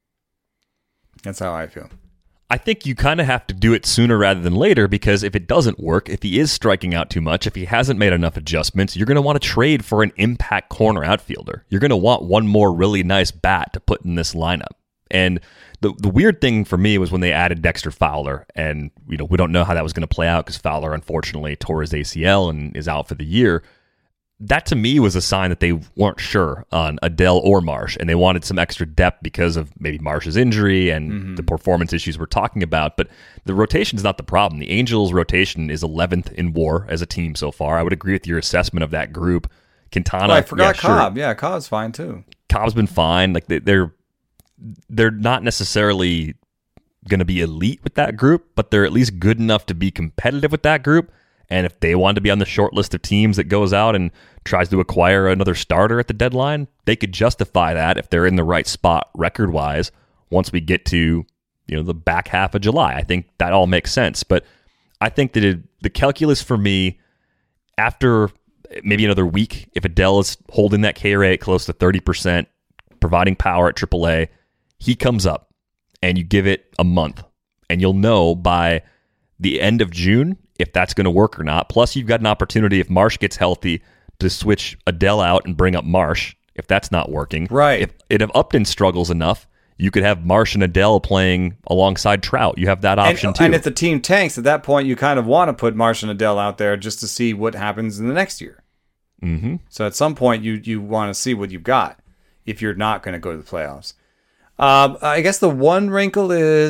That's how I feel. I think you kind of have to do it sooner rather than later, because if it doesn't work, if he is striking out too much, if he hasn't made enough adjustments, you're going to want to trade for an impact corner outfielder. You're going to want one more really nice bat to put in this lineup. And the the weird thing for me was when they added Dexter Fowler, and you know we don't know how that was going to play out because Fowler unfortunately tore his A C L and is out for the year. That to me was a sign that they weren't sure on Adell or Marsh, and they wanted some extra depth because of maybe Marsh's injury and mm-hmm. the performance issues we're talking about. But the rotation is not the problem. The Angels' rotation is eleventh in W A R as a team so far. I would agree with your assessment of that group. Quintana, oh, I forgot yeah, Cobb. Sure. Yeah, Cobb's fine too. Cobb's been fine. Like they, they're they're not necessarily going to be elite with that group, but they're at least good enough to be competitive with that group. And if they wanted to be on the short list of teams that goes out and tries to acquire another starter at the deadline, they could justify that if they're in the right spot record-wise once we get to, you know, the back half of July. I think that all makes sense. But I think that it, the calculus for me, after maybe another week, if Adell is holding that K rate close to thirty percent, providing power at triple A, he comes up and you give it a month. And you'll know by the end of June if that's going to work or not. Plus, you've got an opportunity, if Marsh gets healthy, to switch Adell out and bring up Marsh if that's not working. Right. If, if Upton struggles enough, you could have Marsh and Adell playing alongside Trout. You have that option and, too. And if the team tanks, at that point, you kind of want to put Marsh and Adell out there just to see what happens in the next year. Mm-hmm. So at some point, you you want to see what you've got if you're not going to go to the playoffs. Um, I guess the one wrinkle is,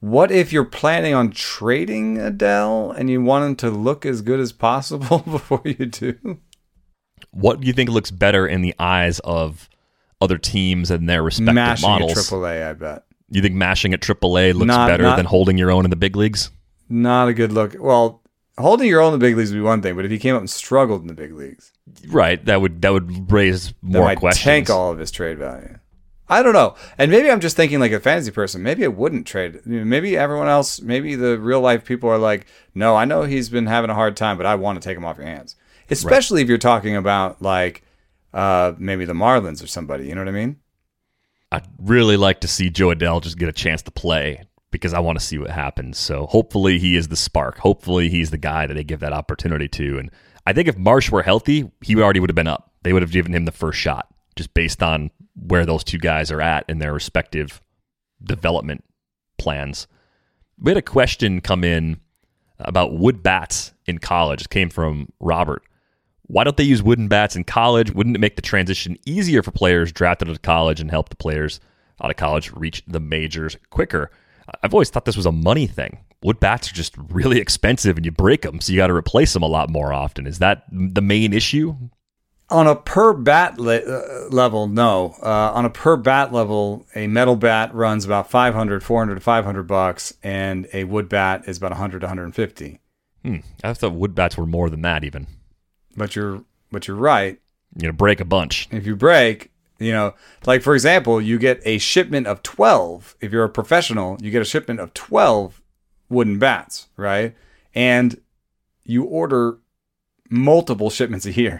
what if you're planning on trading Adele and you want him to look as good as possible before you do? What do you think looks better in the eyes of other teams and their respective Mashing models? at triple A, I bet. You think mashing at triple A looks Not- better not- than holding your own in the big leagues? Not a good look. Well, holding your own in the big leagues would be one thing, but if he came up and struggled in the big leagues, Right. That would that would raise that more might questions. tank all of his trade value. I don't know. And maybe I'm just thinking like a fantasy person. Maybe I wouldn't trade. You know, maybe everyone else, maybe the real life people are like, no, I know he's been having a hard time, but I want to take him off your hands. Especially if you're talking about like uh, maybe the Marlins or somebody. You know what I mean? I'd really like to see Joe Adele just get a chance to play because I want to see what happens. So hopefully he is the spark. Hopefully he's the guy that they give that opportunity to. And I think if Marsh were healthy, he already would have been up. They would have given him the first shot just based on where those two guys are at in their respective development plans. We had a question come in about wood bats in college. It came from Robert. Why don't they use wooden bats in college? Wouldn't it make the transition easier for players drafted out of college and help the players out of college reach the majors quicker? I've always thought this was a money thing. Wood bats are just really expensive and you break them, so you got to replace them a lot more often. Is that the main issue? On a per bat le- uh, level, no. Uh, on a per bat level, a metal bat runs about five hundred, four hundred to five hundred bucks, and a wood bat is about one hundred to one hundred fifty. Hmm. I thought wood bats were more than that even. But you're but you're right. You know, break a bunch. If you break, you know, like for example, you get a shipment of twelve. If you're a professional, you get a shipment of twelve wooden bats, right? And you order multiple shipments a year.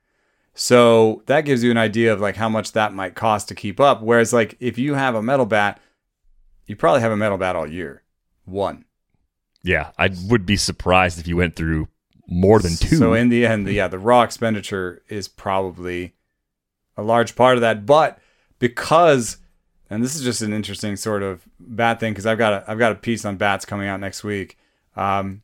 So that gives you an idea of like how much that might cost to keep up. Whereas like if you have a metal bat, you probably have a metal bat all year. One. Yeah, I would be surprised if you went through more than two. So in the end, yeah, the raw expenditure is probably a large part of that. But because, and this is just an interesting sort of bat thing, because I've got a I've got a piece on bats coming out next week. Um,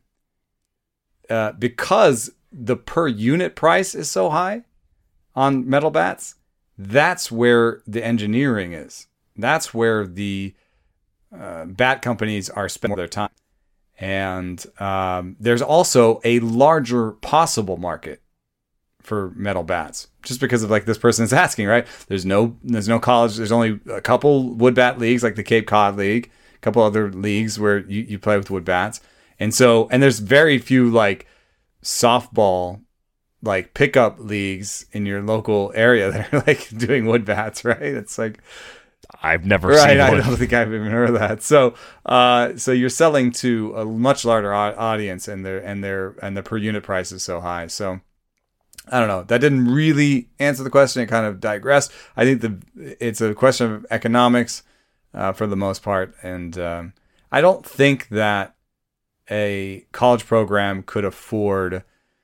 uh, because the per unit price is so high on metal bats, that's where the engineering is. That's where the uh, bat companies are spending their time. And um, there's also a larger possible market for metal bats, just because of like this person is asking, right? There's no there's no college. There's only a couple wood bat leagues, like the Cape Cod League, a couple other leagues where you, you play with wood bats. And so, and there's very few like softball like pickup leagues in your local area that are like doing wood bats, right? It's like, I've never right, seen I one. don't think I've even heard of that. So, uh, so you're selling to a much larger au- audience, and their and their and the per unit price is so high. So, I don't know. That didn't really answer the question. It kind of digressed. I think the it's a question of economics uh, for the most part, and um, I don't think that a college program could afford.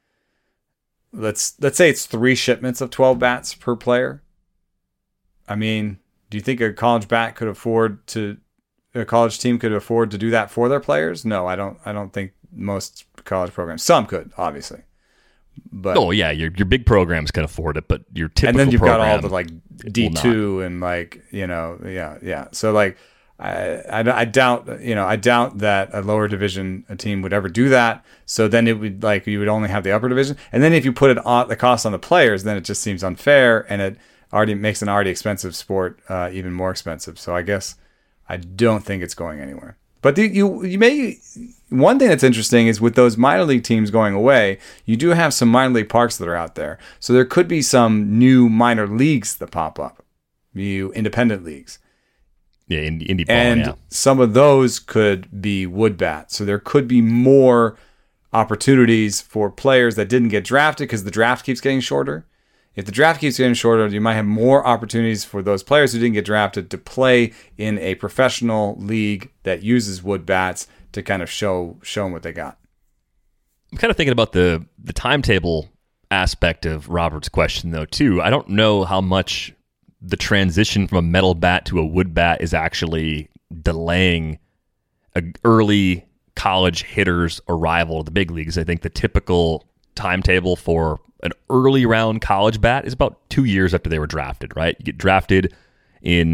Let's let's say it's three shipments of twelve bats per player. I mean, do you think a college bat could afford to, a college team could afford to do that for their players? No, I don't. I don't think most college programs. Some could, obviously, but Oh yeah, your your big programs can afford it, but your typical and then you've got all program the like will D not. two and like you know yeah yeah. So like I, I I doubt you know I doubt that a lower division a team would ever do that. So then it would like you would only have the upper division, and then if you put it on the cost on the players, then it just seems unfair, and it already makes an already expensive sport uh, even more expensive. So I guess I don't think it's going anywhere. But the, you you may one thing that's interesting is with those minor league teams going away, you do have some minor league parks that are out there. So there could be some new minor leagues that pop up, new independent leagues. Yeah, in, indie ball, And yeah. some of those could be wood bats. So there could be more opportunities for players that didn't get drafted because the draft keeps getting shorter. If the draft keeps getting shorter, you might have more opportunities for those players who didn't get drafted to play in a professional league that uses wood bats to kind of show show them what they got. I'm kind of thinking about the the timetable aspect of Robert's question, though, too. I don't know how much the transition from a metal bat to a wood bat is actually delaying an early college hitter's arrival to the big leagues. I think the typical timetable for an early round college bat is about two years after they were drafted, right? You get drafted in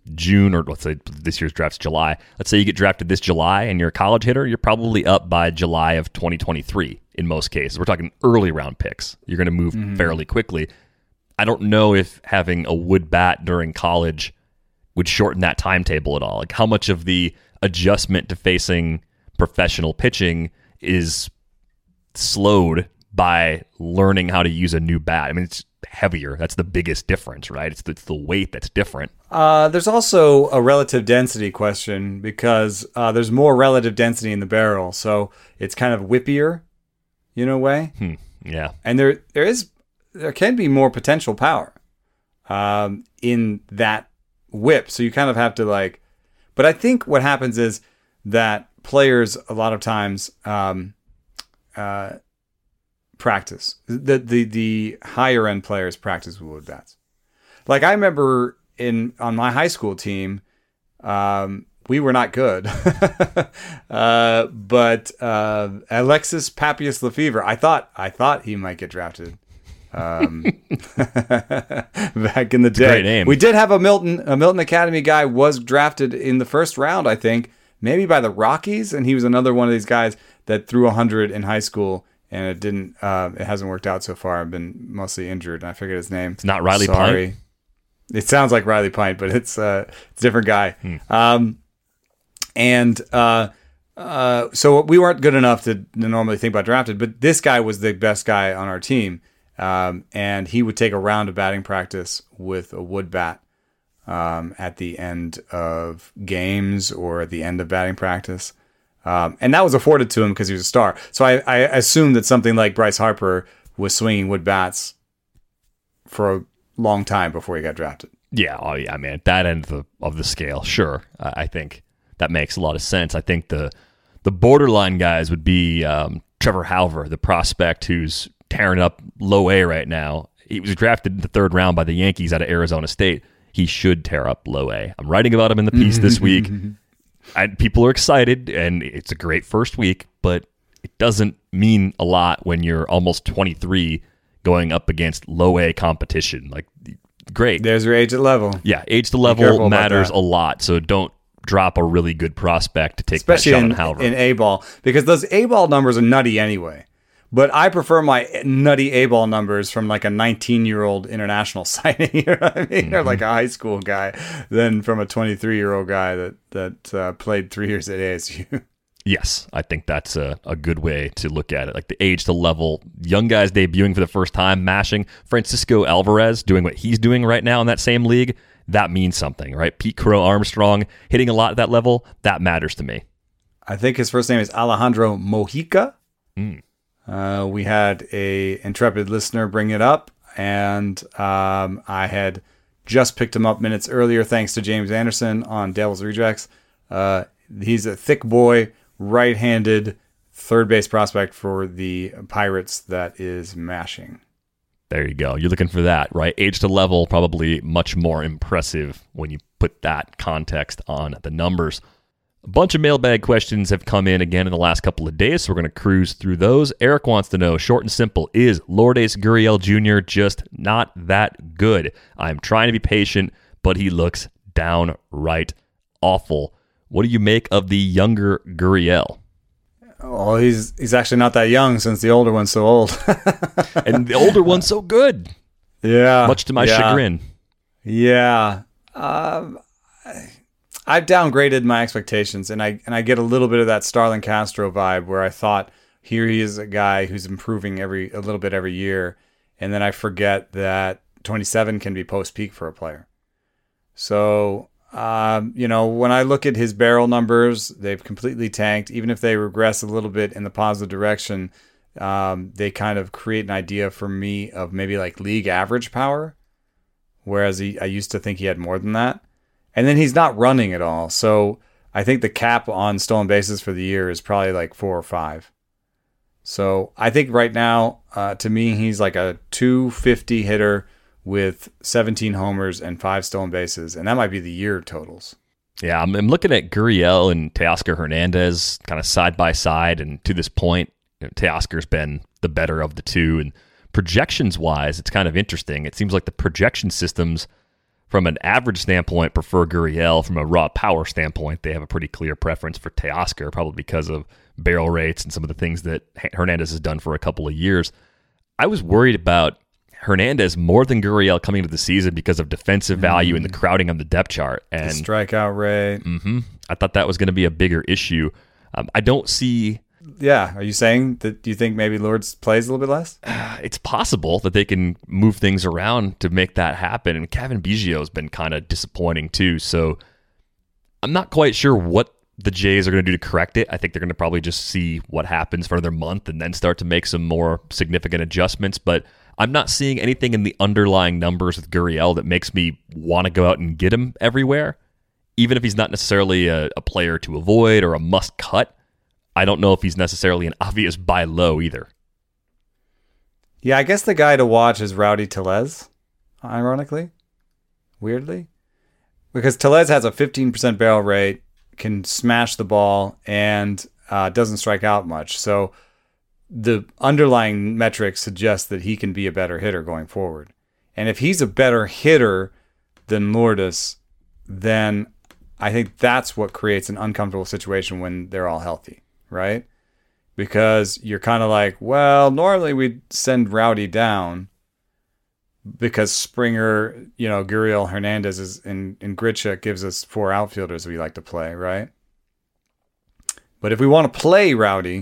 June, or let's say this year's draft's July. Let's say you get drafted this July and you're a college hitter, you're probably up by July of twenty twenty-three in most cases. We're talking early round picks. You're going to move mm-hmm. fairly quickly. I don't know if having a wood bat during college would shorten that timetable at all. Like, how much of the adjustment to facing professional pitching is slowed by learning how to use a new bat? I mean, it's heavier. That's the biggest difference, right? It's the, it's the weight that's different. Uh, there's also a relative density question because uh, there's more relative density in the barrel, so it's kind of whippier, in a way. Hmm. Yeah, and there there is there can be more potential power um, in that whip. So you kind of have to like. But I think what happens is that players a lot of times um, uh, practice. The, the the higher end players practice with wood bats. Like I remember in on my high school team, um, we were not good. uh, but uh, Alexis Papias Lefevre, I thought I thought he might get drafted. um, back in the day. Great name. We did have a Milton a Milton Academy guy was drafted in the first round, I think, maybe by the Rockies, and he was another one of these guys that threw one hundred in high school, and it didn't uh, it hasn't worked out so far. I've been mostly injured, and I forget his name. It's not Riley Sorry. Pint. It sounds like Riley Pint, but it's uh, it's a different guy. Hmm. Um, and uh, uh, so we weren't good enough to, to normally think about drafted, but this guy was the best guy on our team. Um, and he would take a round of batting practice with a wood bat um, at the end of games or at the end of batting practice. Um, and that was afforded to him because he was a star. So I, I assumed that something like Bryce Harper was swinging wood bats for a long time before he got drafted. Yeah, oh yeah, man. At that end of the, of the scale, sure. Uh, I think that makes a lot of sense. I think the the borderline guys would be um, Trevor Hauver, the prospect who's tearing up low A right now. He was drafted in the third round by the Yankees out of Arizona State. He should tear up low A. I'm writing about him in the piece this week. I, people are excited, and it's a great first week, but it doesn't mean a lot when you're almost twenty-three going up against low A competition. Like, great. There's your age at level. Yeah, age to level matters a lot, so don't drop a really good prospect to take Especially that shot in, on Hauver. in A-ball, because those A-ball numbers are nutty anyway. But I prefer my nutty A-ball numbers from like a nineteen-year-old international signing, you know what I mean? Mm-hmm. Or like a high school guy than from a twenty-three-year-old guy that, that uh, played three years at A S U. Yes, I think that's a, a good way to look at it. Like the age to level, young guys debuting for the first time, mashing. Francisco Alvarez doing what he's doing right now in that same league, that means something, right? Pete Crow Armstrong hitting a lot at that level, that matters to me. I think his first name is Alejandro Mojica. Mm. Uh, we had a intrepid listener bring it up, and um, I had just picked him up minutes earlier thanks to James Anderson on Devil's Rejects. Uh, he's a thick boy, right-handed third base prospect for the Pirates that is mashing. There you go. You're looking for that, right? Age to level, probably much more impressive when you put that context on the numbers. A bunch of mailbag questions have come in again in the last couple of days, so we're going to cruise through those. Eric wants to know, short and simple, is Lourdes Gurriel Junior just not that good? I'm trying to be patient, but he looks downright awful. What do you make of the younger Gurriel? Oh, he's he's actually not that young since the older one's so old. And the older one's so good. Yeah. Much to my yeah. chagrin. Yeah. Um, I, I've downgraded my expectations, and I and I get a little bit of that Starlin Castro vibe where I thought, here he is a guy who's improving every a little bit every year, and then I forget that twenty-seven can be post-peak for a player. So, um, you know, when I look at his barrel numbers, they've completely tanked. Even if they regress a little bit in the positive direction, um, they kind of create an idea for me of maybe like league average power, whereas he, I used to think he had more than that. And then he's not running at all. So I think the cap on stolen bases for the year is probably like four or five. So I think right now, uh, to me, he's like a two fifty hitter with seventeen homers and five stolen bases. And that might be the year totals. Yeah, I'm, I'm looking at Gurriel and Teoscar Hernandez kind of side by side. And to this point, you know, Teoscar's been the better of the two. And projections wise, it's kind of interesting. It seems like the projection systems from an average standpoint, prefer Gurriel. From a raw power standpoint, they have a pretty clear preference for Teoscar, probably because of barrel rates and some of the things that Hernandez has done for a couple of years. I was worried about Hernandez more than Gurriel coming into the season because of defensive value mm. and the crowding on the depth chart. And the strikeout rate. Mm-hmm, I thought that was going to be a bigger issue. Um, I don't see... Yeah, are you saying that you think maybe Lourdes plays a little bit less? Uh, it's possible that they can move things around to make that happen. And Kevin Biggio has been kind of disappointing too. So I'm not quite sure what the Jays are going to do to correct it. I think they're going to probably just see what happens for another month and then start to make some more significant adjustments. But I'm not seeing anything in the underlying numbers with Gurriel that makes me want to go out and get him everywhere. Even if he's not necessarily a, a player to avoid or a must cut, I don't know if he's necessarily an obvious buy low either. Yeah, I guess the guy to watch is Rowdy Tellez, ironically, weirdly. Because Tellez has a fifteen percent barrel rate, can smash the ball, and uh, doesn't strike out much. So the underlying metrics suggest that he can be a better hitter going forward. And if he's a better hitter than Lourdes, then I think that's what creates an uncomfortable situation when they're all healthy. Right? Because you're kind of like, well, normally we'd send Rowdy down because Springer, you know, Gurriel, Hernandez is, and, and Grichuk gives us four outfielders we like to play, right? But if we want to play Rowdy,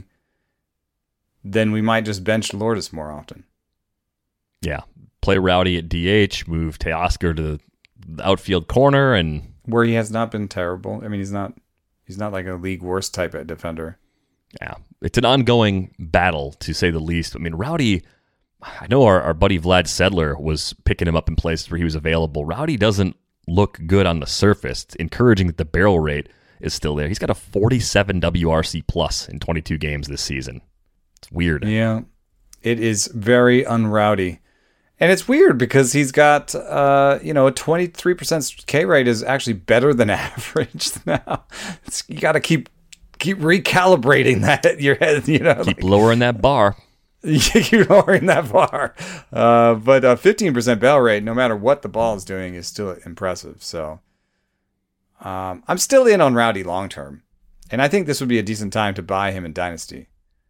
then we might just bench Lourdes more often. Yeah. Play Rowdy at D H, move Teoscar to the outfield corner, and where he has not been terrible. I mean, he's not he's not like a league worst type of defender. Yeah, it's an ongoing battle, to say the least. I mean, Rowdy, I know our, our buddy Vlad Sedler was picking him up in places where he was available. Rowdy doesn't look good on the surface. It's encouraging that the barrel rate is still there. He's got a forty-seven W R C plus in twenty-two games this season. It's weird. Yeah, it is very un-Rowdy. And it's weird because he's got, uh, you know, a twenty-three percent K rate is actually better than average now. It's, you got to keep keep recalibrating that at your head, you know. Keep like, lowering that bar. You keep lowering that bar. Uh, but a fifteen percent barrel rate, no matter what the ball is doing, is still impressive. So um, I'm still in on Rowdy long term. And I think this would be a decent time to buy him in Dynasty.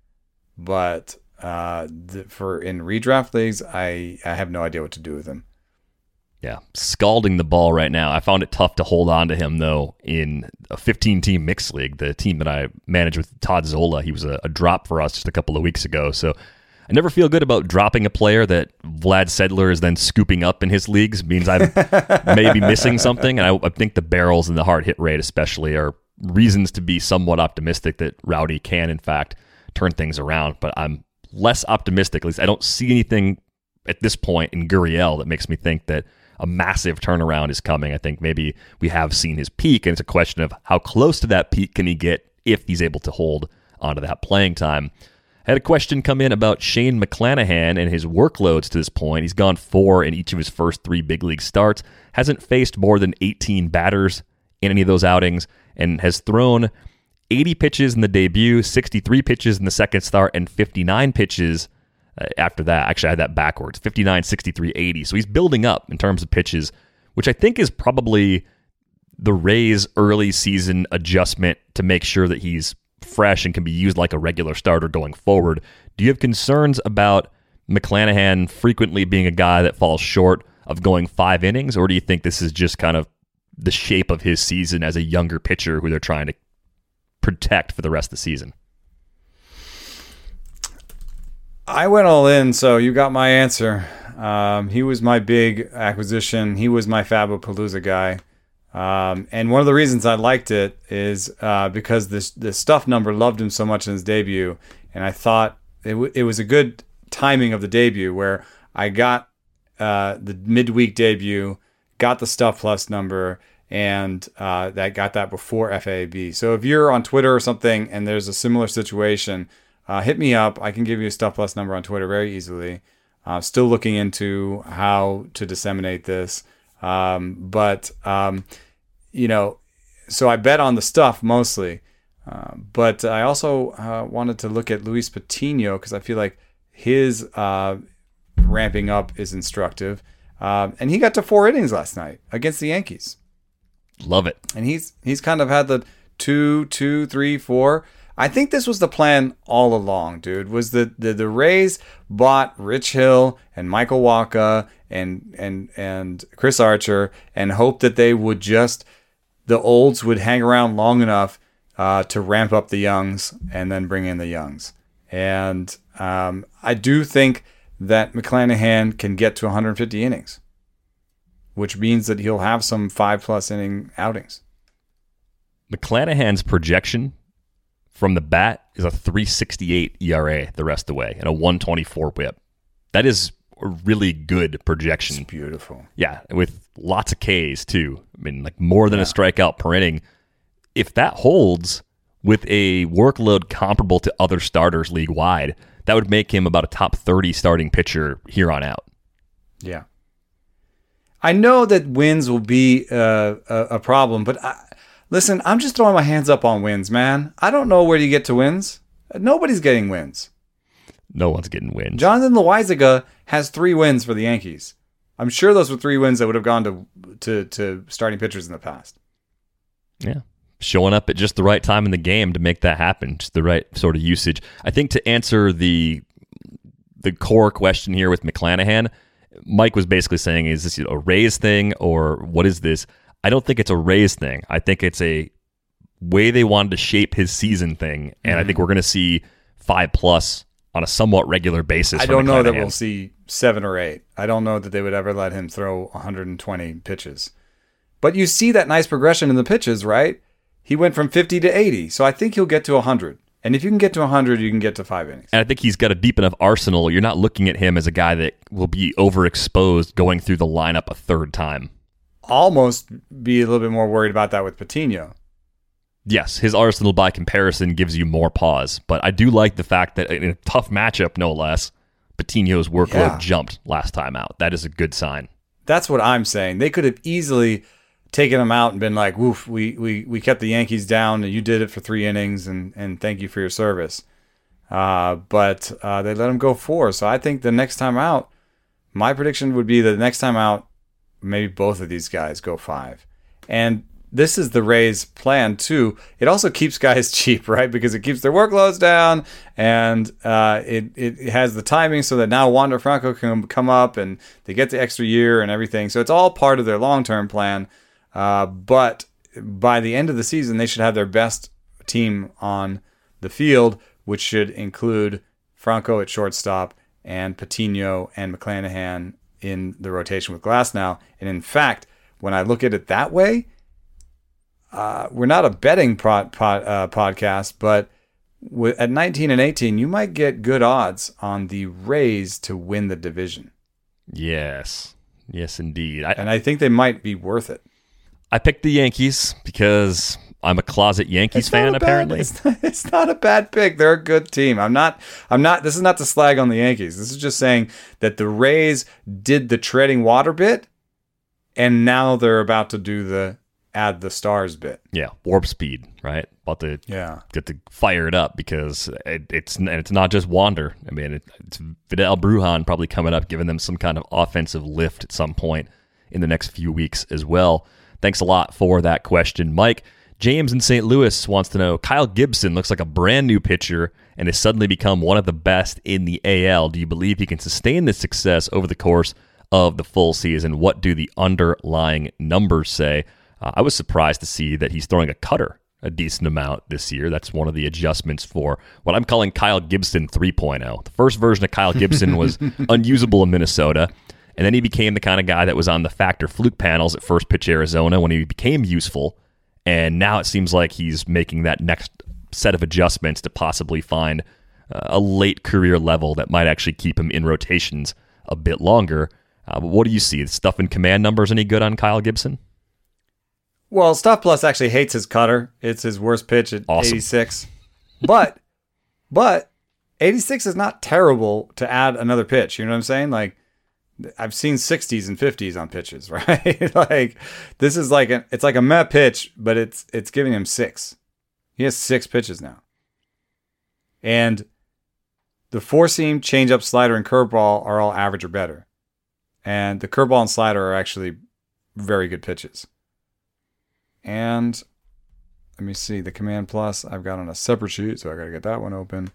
But uh, the, for in redraft leagues, I, I have no idea what to do with him. Yeah, scalding the ball right now. I found it tough to hold on to him, though, in a fifteen-team mixed league, the team that I managed with Todd Zola. He was a, a drop for us just a couple of weeks ago. So I never feel good about dropping a player that Vlad Sedler is then scooping up in his leagues. It means I'm maybe missing something. And I, I think the barrels and the hard hit rate especially are reasons to be somewhat optimistic that Rowdy can, in fact, turn things around. But I'm less optimistic. At least I don't see anything at this point in Gurriel that makes me think that a massive turnaround is coming. I think maybe we have seen his peak, and it's a question of how close to that peak can he get if he's able to hold onto that playing time. I had a question come in about Shane McClanahan and his workloads to this point. He's gone four in each of his first three big league starts, hasn't faced more than eighteen batters in any of those outings, and has thrown eighty pitches in the debut, sixty-three pitches in the second start, and fifty-nine pitches Uh, after that. Actually, I had that backwards, fifty-nine, sixty-three, eighty. So he's building up in terms of pitches, which I think is probably the Rays' early season adjustment to make sure that he's fresh and can be used like a regular starter going forward. Do you have concerns about McClanahan frequently being a guy that falls short of going five innings, or do you think this is just kind of the shape of his season as a younger pitcher who they're trying to protect for the rest of the season? I went all in, so you got my answer. Um, he was my big acquisition. He was my Fabopalooza guy. Um, and one of the reasons I liked it is uh, because this the stuff number loved him so much in his debut. And I thought it, w- it was a good timing of the debut where I got uh, the midweek debut, got the stuff plus number, and uh, that got that before F A B. So if you're on Twitter or something and there's a similar situation, Uh, hit me up. I can give you a Stuff Plus number on Twitter very easily. Uh, still looking into how to disseminate this. Um, but, um, you know, so I bet on the stuff mostly. Uh, but I also uh, wanted to look at Luis Patino because I feel like his uh, ramping up is instructive. Um, and he got to four innings last night against the Yankees. Love it. And he's he's kind of had the two, two, three, four. I think this was the plan all along, dude. Was that the, the Rays bought Rich Hill and Michael Wacha and and and Chris Archer and hoped that they would just the olds would hang around long enough uh, to ramp up the youngs and then bring in the youngs. And um, I do think that McClanahan can get to one hundred fifty innings, which means that he'll have some five-plus inning outings. McClanahan's projection from the bat is a three sixty-eight E R A the rest of the way and a one twenty-four whip. That is a really good projection. It's beautiful. Yeah, with lots of Ks too. I mean, like more than yeah. a strikeout per inning. If that holds with a workload comparable to other starters league-wide, that would make him about a top thirty starting pitcher here on out. Yeah. I know that wins will be uh, a, a problem, but I, listen, I'm just throwing my hands up on wins, man. I don't know where you get to wins. Nobody's getting wins. No one's getting wins. Jonathan Loaisiga has three wins for the Yankees. I'm sure those were three wins that would have gone to to, to starting pitchers in the past. Yeah. Showing up at just the right time in the game to make that happen, just the right sort of usage. I think to answer the the core question here with McClanahan, Mike was basically saying, is this a Rays thing or what is this? I don't think it's a Rays thing. I think it's a way they wanted to shape his season thing, and mm-hmm. I think we're going to see five plus on a somewhat regular basis. I don't know that we'll see seven or eight. I don't know that they would ever let him throw one hundred twenty pitches. But you see that nice progression in the pitches, right? He went from fifty to eighty, so I think he'll get to one hundred. And if you can get to one hundred, you can get to five innings. And I think he's got a deep enough arsenal. You're not looking at him as a guy that will be overexposed going through the lineup a third time. Almost be a little bit more worried about that with Patino. Yes, his arsenal by comparison gives you more pause. But I do like the fact that in a tough matchup, no less, Patino's workload yeah. jumped last time out. That is a good sign. That's what I'm saying. They could have easily taken him out and been like, woof, we, we, we kept the Yankees down and you did it for three innings and, and thank you for your service. Uh, but uh, they let him go four. So I think the next time out, my prediction would be that the next time out, maybe both of these guys go five. And this is the Rays' plan too. It also keeps guys cheap, right? Because it keeps their workloads down and uh, it, it has the timing so that now Wander Franco can come up and they get the extra year and everything. So it's all part of their long-term plan. Uh, but by the end of the season, they should have their best team on the field, which should include Franco at shortstop and Patino and McClanahan in the rotation with Glasnow. And in fact, when I look at it that way, uh, we're not a betting pod, pod, uh, podcast, but with, at nineteen and eighteen, you might get good odds on the Rays to win the division. Yes. Yes, indeed. I, and I think they might be worth it. I picked the Yankees because I'm a closet Yankees it's fan, bad, apparently. It's not, it's not a bad pick. They're a good team. I'm not, I'm not, this is not to slag on the Yankees. This is just saying that the Rays did the treading water bit, and now they're about to do the add the stars bit. Yeah, warp speed, right? About to yeah. get to fire it up because it, it's and it's not just Wander. I mean, it, it's Vidal Brujan probably coming up, giving them some kind of offensive lift at some point in the next few weeks as well. Thanks a lot for that question, Mike. James in Saint Louis wants to know, Kyle Gibson looks like a brand new pitcher and has suddenly become one of the best in the A L. Do you believe he can sustain this success over the course of the full season? What do the underlying numbers say? Uh, I was surprised to see that he's throwing a cutter a decent amount this year. That's one of the adjustments for what I'm calling Kyle Gibson three point oh. The first version of Kyle Gibson was unusable in Minnesota. And then he became the kind of guy that was on the Factor Fluke panels at First Pitch Arizona when he became useful. And now it seems like he's making that next set of adjustments to possibly find uh, a late career level that might actually keep him in rotations a bit longer. Uh, but what do you see? The stuff in command numbers any good on Kyle Gibson? Well, Stuff Plus actually hates his cutter. It's his worst pitch at awesome. eighty-six. But, but eighty-six is not terrible to add another pitch. You know what I'm saying? Like, I've seen sixties and fifties on pitches, right? Like this is like a, it's like a meh pitch, but it's it's giving him six. He has six pitches now. And the four seam, changeup, slider, and curveball are all average or better. And the curveball and slider are actually very good pitches. And let me see, the Command Plus I've got on a separate sheet, so I got to get that one open.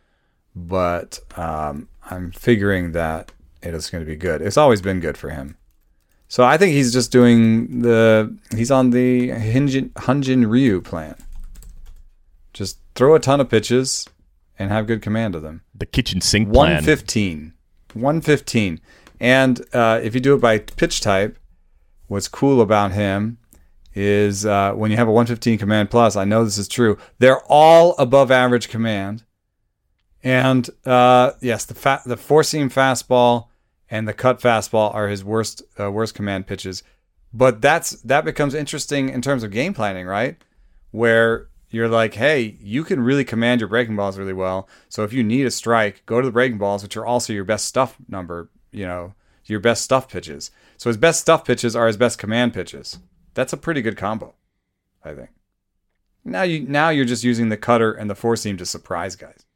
But um, I'm figuring that it is going to be good. It's always been good for him. So I think he's just doing the, he's on the Hyunjin, Hyunjin Ryu plan. Just throw a ton of pitches and have good command of them. The kitchen sink plan. one fifteen. one fifteen. And uh, if you do it by pitch type, what's cool about him is uh, when you have a one fifteen Command Plus, I know this is true, they're all above average command. And uh, yes, the fa- the four-seam fastball and the cut fastball are his worst uh, worst command pitches. But that's that becomes interesting in terms of game planning, right? Where you're like, hey, you can really command your breaking balls really well. So if you need a strike, go to the breaking balls, which are also your best stuff number, you know, your best stuff pitches. So his best stuff pitches are his best command pitches. That's a pretty good combo, I think. Now you now you're just using the cutter and the four seam to surprise guys.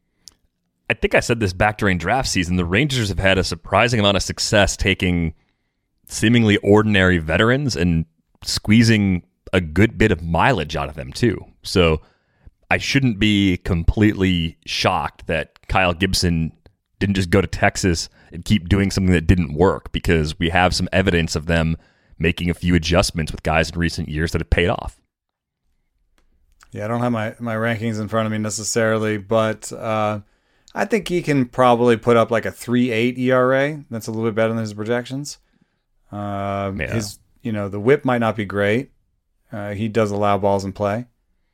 I think I said this back during draft season. The Rangers have had a surprising amount of success taking seemingly ordinary veterans and squeezing a good bit of mileage out of them too. So I shouldn't be completely shocked that Kyle Gibson didn't just go to Texas and keep doing something that didn't work, because we have some evidence of them making a few adjustments with guys in recent years that have paid off. Yeah, I don't have my, my rankings in front of me necessarily, but uh, I think he can probably put up like a three point eight E R A. That's a little bit better than his projections. Uh, yeah. His, you know, the whip might not be great. Uh, he does allow balls in play.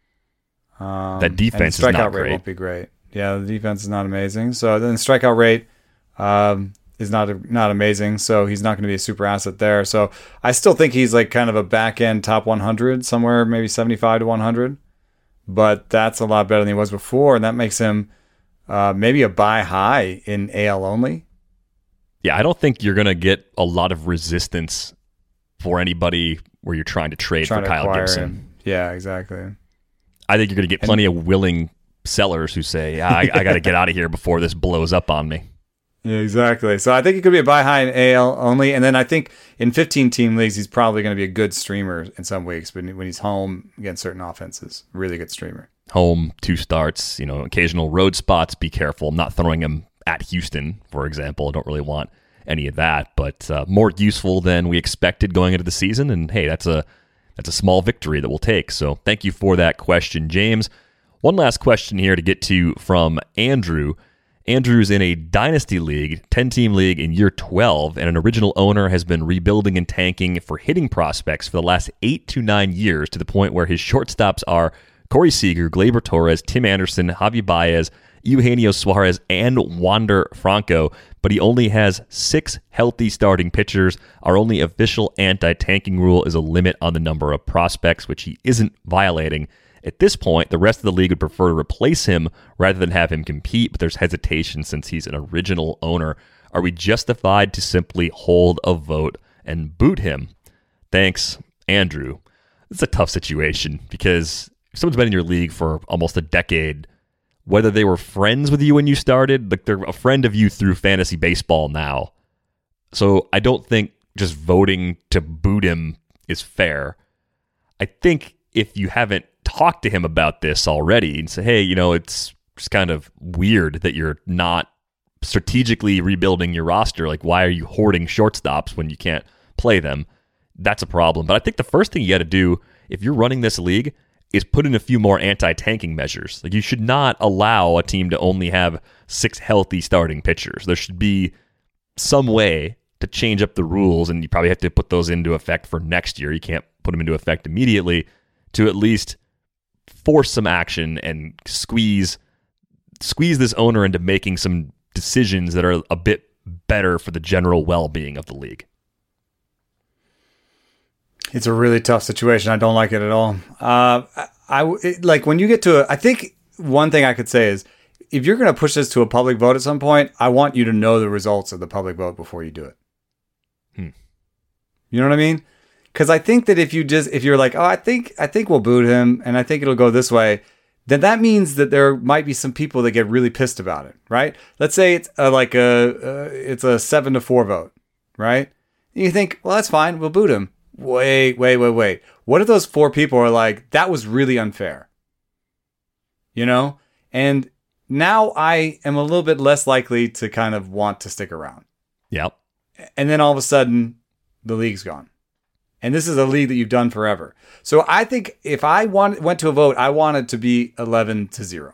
Um, that defense and the is strikeout not rate great. Won't be great. Yeah, the defense is not amazing. So then the strikeout rate um, is not not amazing. So he's not going to be a super asset there. So I still think he's like kind of a back end top one hundred, somewhere maybe seventy-five to one hundred. But that's a lot better than he was before, and that makes him uh, maybe a buy high in A L only. Yeah, I don't think you're going to get a lot of resistance for anybody where you're trying to trade Trying for to Kyle acquire Gibson. him. Yeah, exactly. I think you're going to get plenty of willing sellers who say, ah, I, I got to get out of here before this blows up on me. Yeah, exactly. So I think it could be a buy high in A L only. And then I think in fifteen-team leagues, he's probably going to be a good streamer in some weeks. But when he's home against certain offenses, really good streamer. Home, two starts, you know, occasional road spots. Be careful. I'm not throwing him at Houston, for example. I don't really want any of that. But uh, more useful than we expected going into the season. And, hey, that's a that's a small victory that we'll take. So thank you for that question, James. One last question here to get to from Andrew. Andrew's in a dynasty league, ten-team league in year twelve, and an original owner has been rebuilding and tanking for hitting prospects for the last eight to nine years, to the point where his shortstops are Corey Seager, Gleyber Torres, Tim Anderson, Javi Baez, Eugenio Suarez, and Wander Franco, but he only has six healthy starting pitchers. Our only official anti-tanking rule is a limit on the number of prospects, which he isn't violating. At this point, the rest of the league would prefer to replace him rather than have him compete, but there's hesitation since he's an original owner. Are we justified to simply hold a vote and boot him? Thanks, Andrew. It's a tough situation because if someone's been in your league for almost a decade, whether they were friends with you when you started, like they're a friend of you through fantasy baseball now. So I don't think just voting to boot him is fair. I think if you haven't talked to him about this already and say, hey, you know, it's just kind of weird that you're not strategically rebuilding your roster. Like, why are you hoarding shortstops when you can't play them? That's a problem. But I think the first thing you got to do if you're running this league is put in a few more anti-tanking measures. Like, you should not allow a team to only have six healthy starting pitchers. There should be some way to change up the rules, and you probably have to put those into effect for next year. You can't put them into effect immediately to at least force some action and squeeze squeeze this owner into making some decisions that are a bit better for the general well-being of the league. It's a really tough situation. I don't like it at all. Uh, I, I it, like when you get to a, I think one thing I could say is if you're going to push this to a public vote at some point, I want you to know the results of the public vote before you do it. Hmm. You know what I mean? Because I think that if you just if you're like, oh, I think I think we'll boot him, and I think it'll go this way, then that means that there might be some people that get really pissed about it, right? Let's say it's a, like a uh, it's a seven to four vote, right? And you think, well, that's fine. We'll boot him. Wait, wait, wait, wait. What if those four people are like, that was really unfair? You know? And now I am a little bit less likely to kind of want to stick around. Yep. And then all of a sudden, the league's gone. And this is a league that you've done forever. So I think if I want, went to a vote, I want it to be eleven to zero.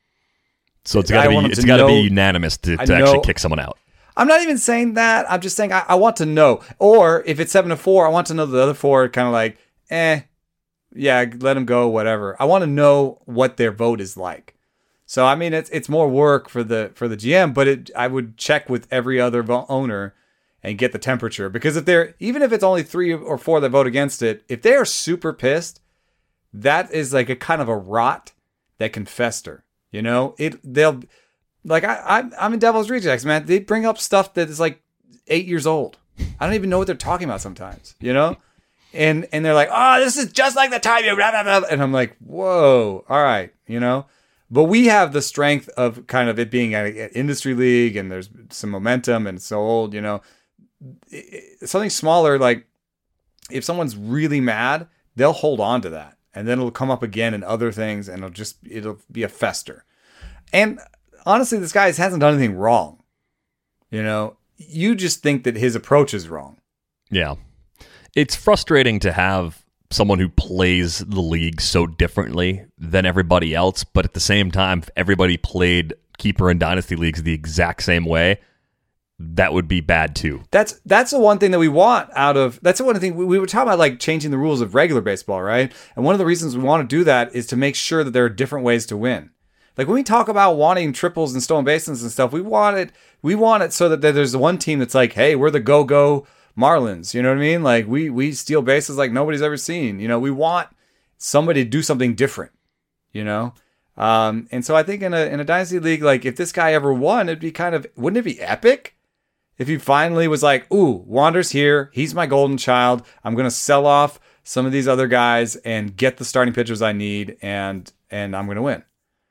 So it's got to be it's got to be unanimous to, to actually know, kick someone out. I'm not even saying that. I'm just saying I, I want to know. Or if it's seven to four, I want to know the other four kind of like, eh, yeah, let them go, whatever. I want to know what their vote is like. So I mean, it's it's more work for the for the G M, but it I would check with every other vo- owner and get the temperature, because if they're even if it's only three or four that vote against it, if they are super pissed, that is like a kind of a rot that can fester. You know, it they'll like I I'm, I'm in Devil's Rejects, man. They bring up stuff that is like eight years old. I don't even know what they're talking about sometimes. You know, and and they're like, oh, this is just like the time you blah, blah, blah. And I'm like, whoa, all right, you know. But we have the strength of kind of it being an industry league, and there's some momentum, and it's so old, you know. Something smaller, like if someone's really mad, they'll hold on to that, and then it'll come up again in other things, and it'll just it'll be a fester. And honestly, this guy hasn't done anything wrong. You know, you just think that his approach is wrong. Yeah, it's frustrating to have someone who plays the league so differently than everybody else, but at the same time, if everybody played Keeper and Dynasty leagues the exact same way, that would be bad too. That's that's the one thing that we want out of, that's the one thing we, we were talking about, like changing the rules of regular baseball, right? And one of the reasons we want to do that is to make sure that there are different ways to win. Like when we talk about wanting triples and stolen bases and stuff, we want it, we want it so that there's one team that's like, hey, we're the go-go Marlins, you know what I mean? Like we we steal bases like nobody's ever seen. You know, we want somebody to do something different, you know? Um, and so I think in a in a dynasty league, like if this guy ever won, it'd be kind of, wouldn't it be epic? If he finally was like, ooh, Wander's here, he's my golden child, I'm gonna sell off some of these other guys and get the starting pitchers I need, and and I'm gonna win.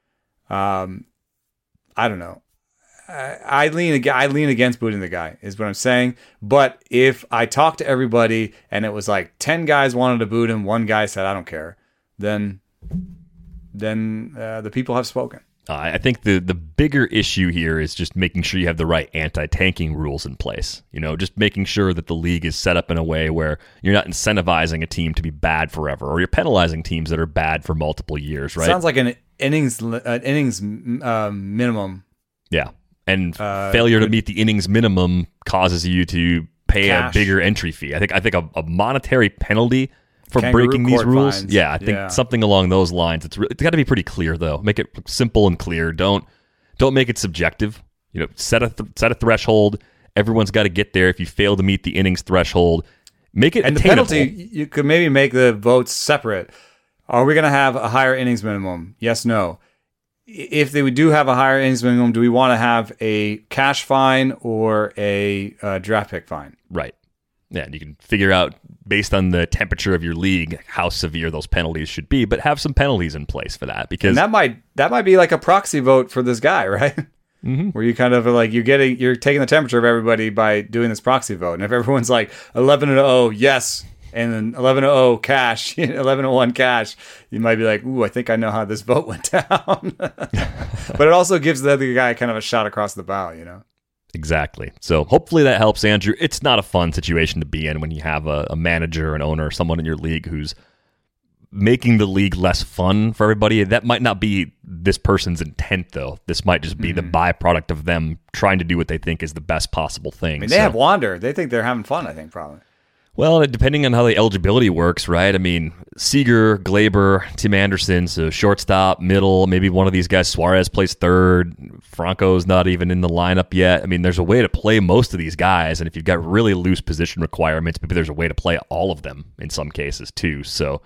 Um, I don't know. I, I lean I lean against booting the guy, is what I'm saying. But if I talked to everybody and it was like ten guys wanted to boot him, one guy said I don't care, then then uh, the people have spoken. Uh, I think the the bigger issue here is just making sure you have the right anti-tanking rules in place. You know, just making sure that the league is set up in a way where you're not incentivizing a team to be bad forever, or you're penalizing teams that are bad for multiple years. Right? Sounds like an innings an innings uh, minimum. Yeah. And uh, failure to meet the innings minimum causes you to pay cash. a bigger entry fee. I think I think a, a monetary penalty for Kangaroo breaking these rules. Fines. Yeah, I think yeah. something along those lines. It's re- it's got to be pretty clear though. Make it simple and clear. Don't don't make it subjective. You know, set a th- set a threshold. Everyone's got to get there. If you fail to meet the innings threshold, make it and attainable. the penalty. You could maybe make the votes separate. Are we going to have a higher innings minimum? Yes, no. If they do have a higher innings minimum, do we want to have a cash fine or a uh, draft pick fine? Right. Yeah, and you can figure out based on the temperature of your league how severe those penalties should be, but have some penalties in place for that, because and that might that might be like a proxy vote for this guy, right? Mm-hmm. Where you kind of are like you're getting you're taking the temperature of everybody by doing this proxy vote, and if everyone's like eleven to oh yes, and then eleven to oh cash, eleven to one cash, you might be like, ooh, I think I know how this vote went down. But it also gives the other guy kind of a shot across the bow, you know? Exactly. So hopefully that helps, Andrew. It's not a fun situation to be in when you have a, a manager, an owner, someone in your league who's making the league less fun for everybody. That might not be this person's intent, though. This might just be mm-hmm. the byproduct of them trying to do what they think is the best possible thing. I mean, they so, have Wander. They think they're having fun, I think, probably. Well, depending on how the eligibility works, right? I mean, Seager, Glaber, Tim Anderson, so shortstop, middle, maybe one of these guys, Suarez plays third, Franco's not even in the lineup yet. I mean, there's a way to play most of these guys, and if you've got really loose position requirements, maybe there's a way to play all of them in some cases too. So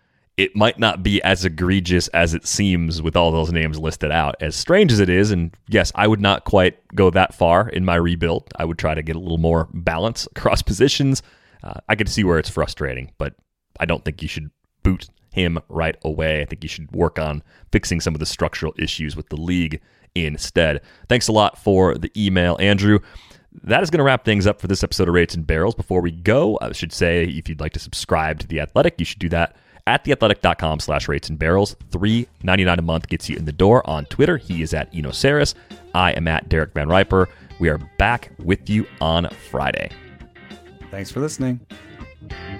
it might not be as egregious as it seems with all those names listed out, as strange as it is. And yes, I would not quite go that far in my rebuild. I would try to get a little more balance across positions. Uh, I could see where it's frustrating, but I don't think you should boot him right away. I think you should work on fixing some of the structural issues with the league instead. Thanks a lot for the email, Andrew. That is going to wrap things up for this episode of Rates and Barrels. Before we go, I should say if you'd like to subscribe to The Athletic, you should do that at theathletic.com slash rates and barrels. three ninety-nine a month gets you in the door. On Twitter, he is at Eno Saris. I am at Derek Van Riper. We are back with you on Friday. Thanks for listening.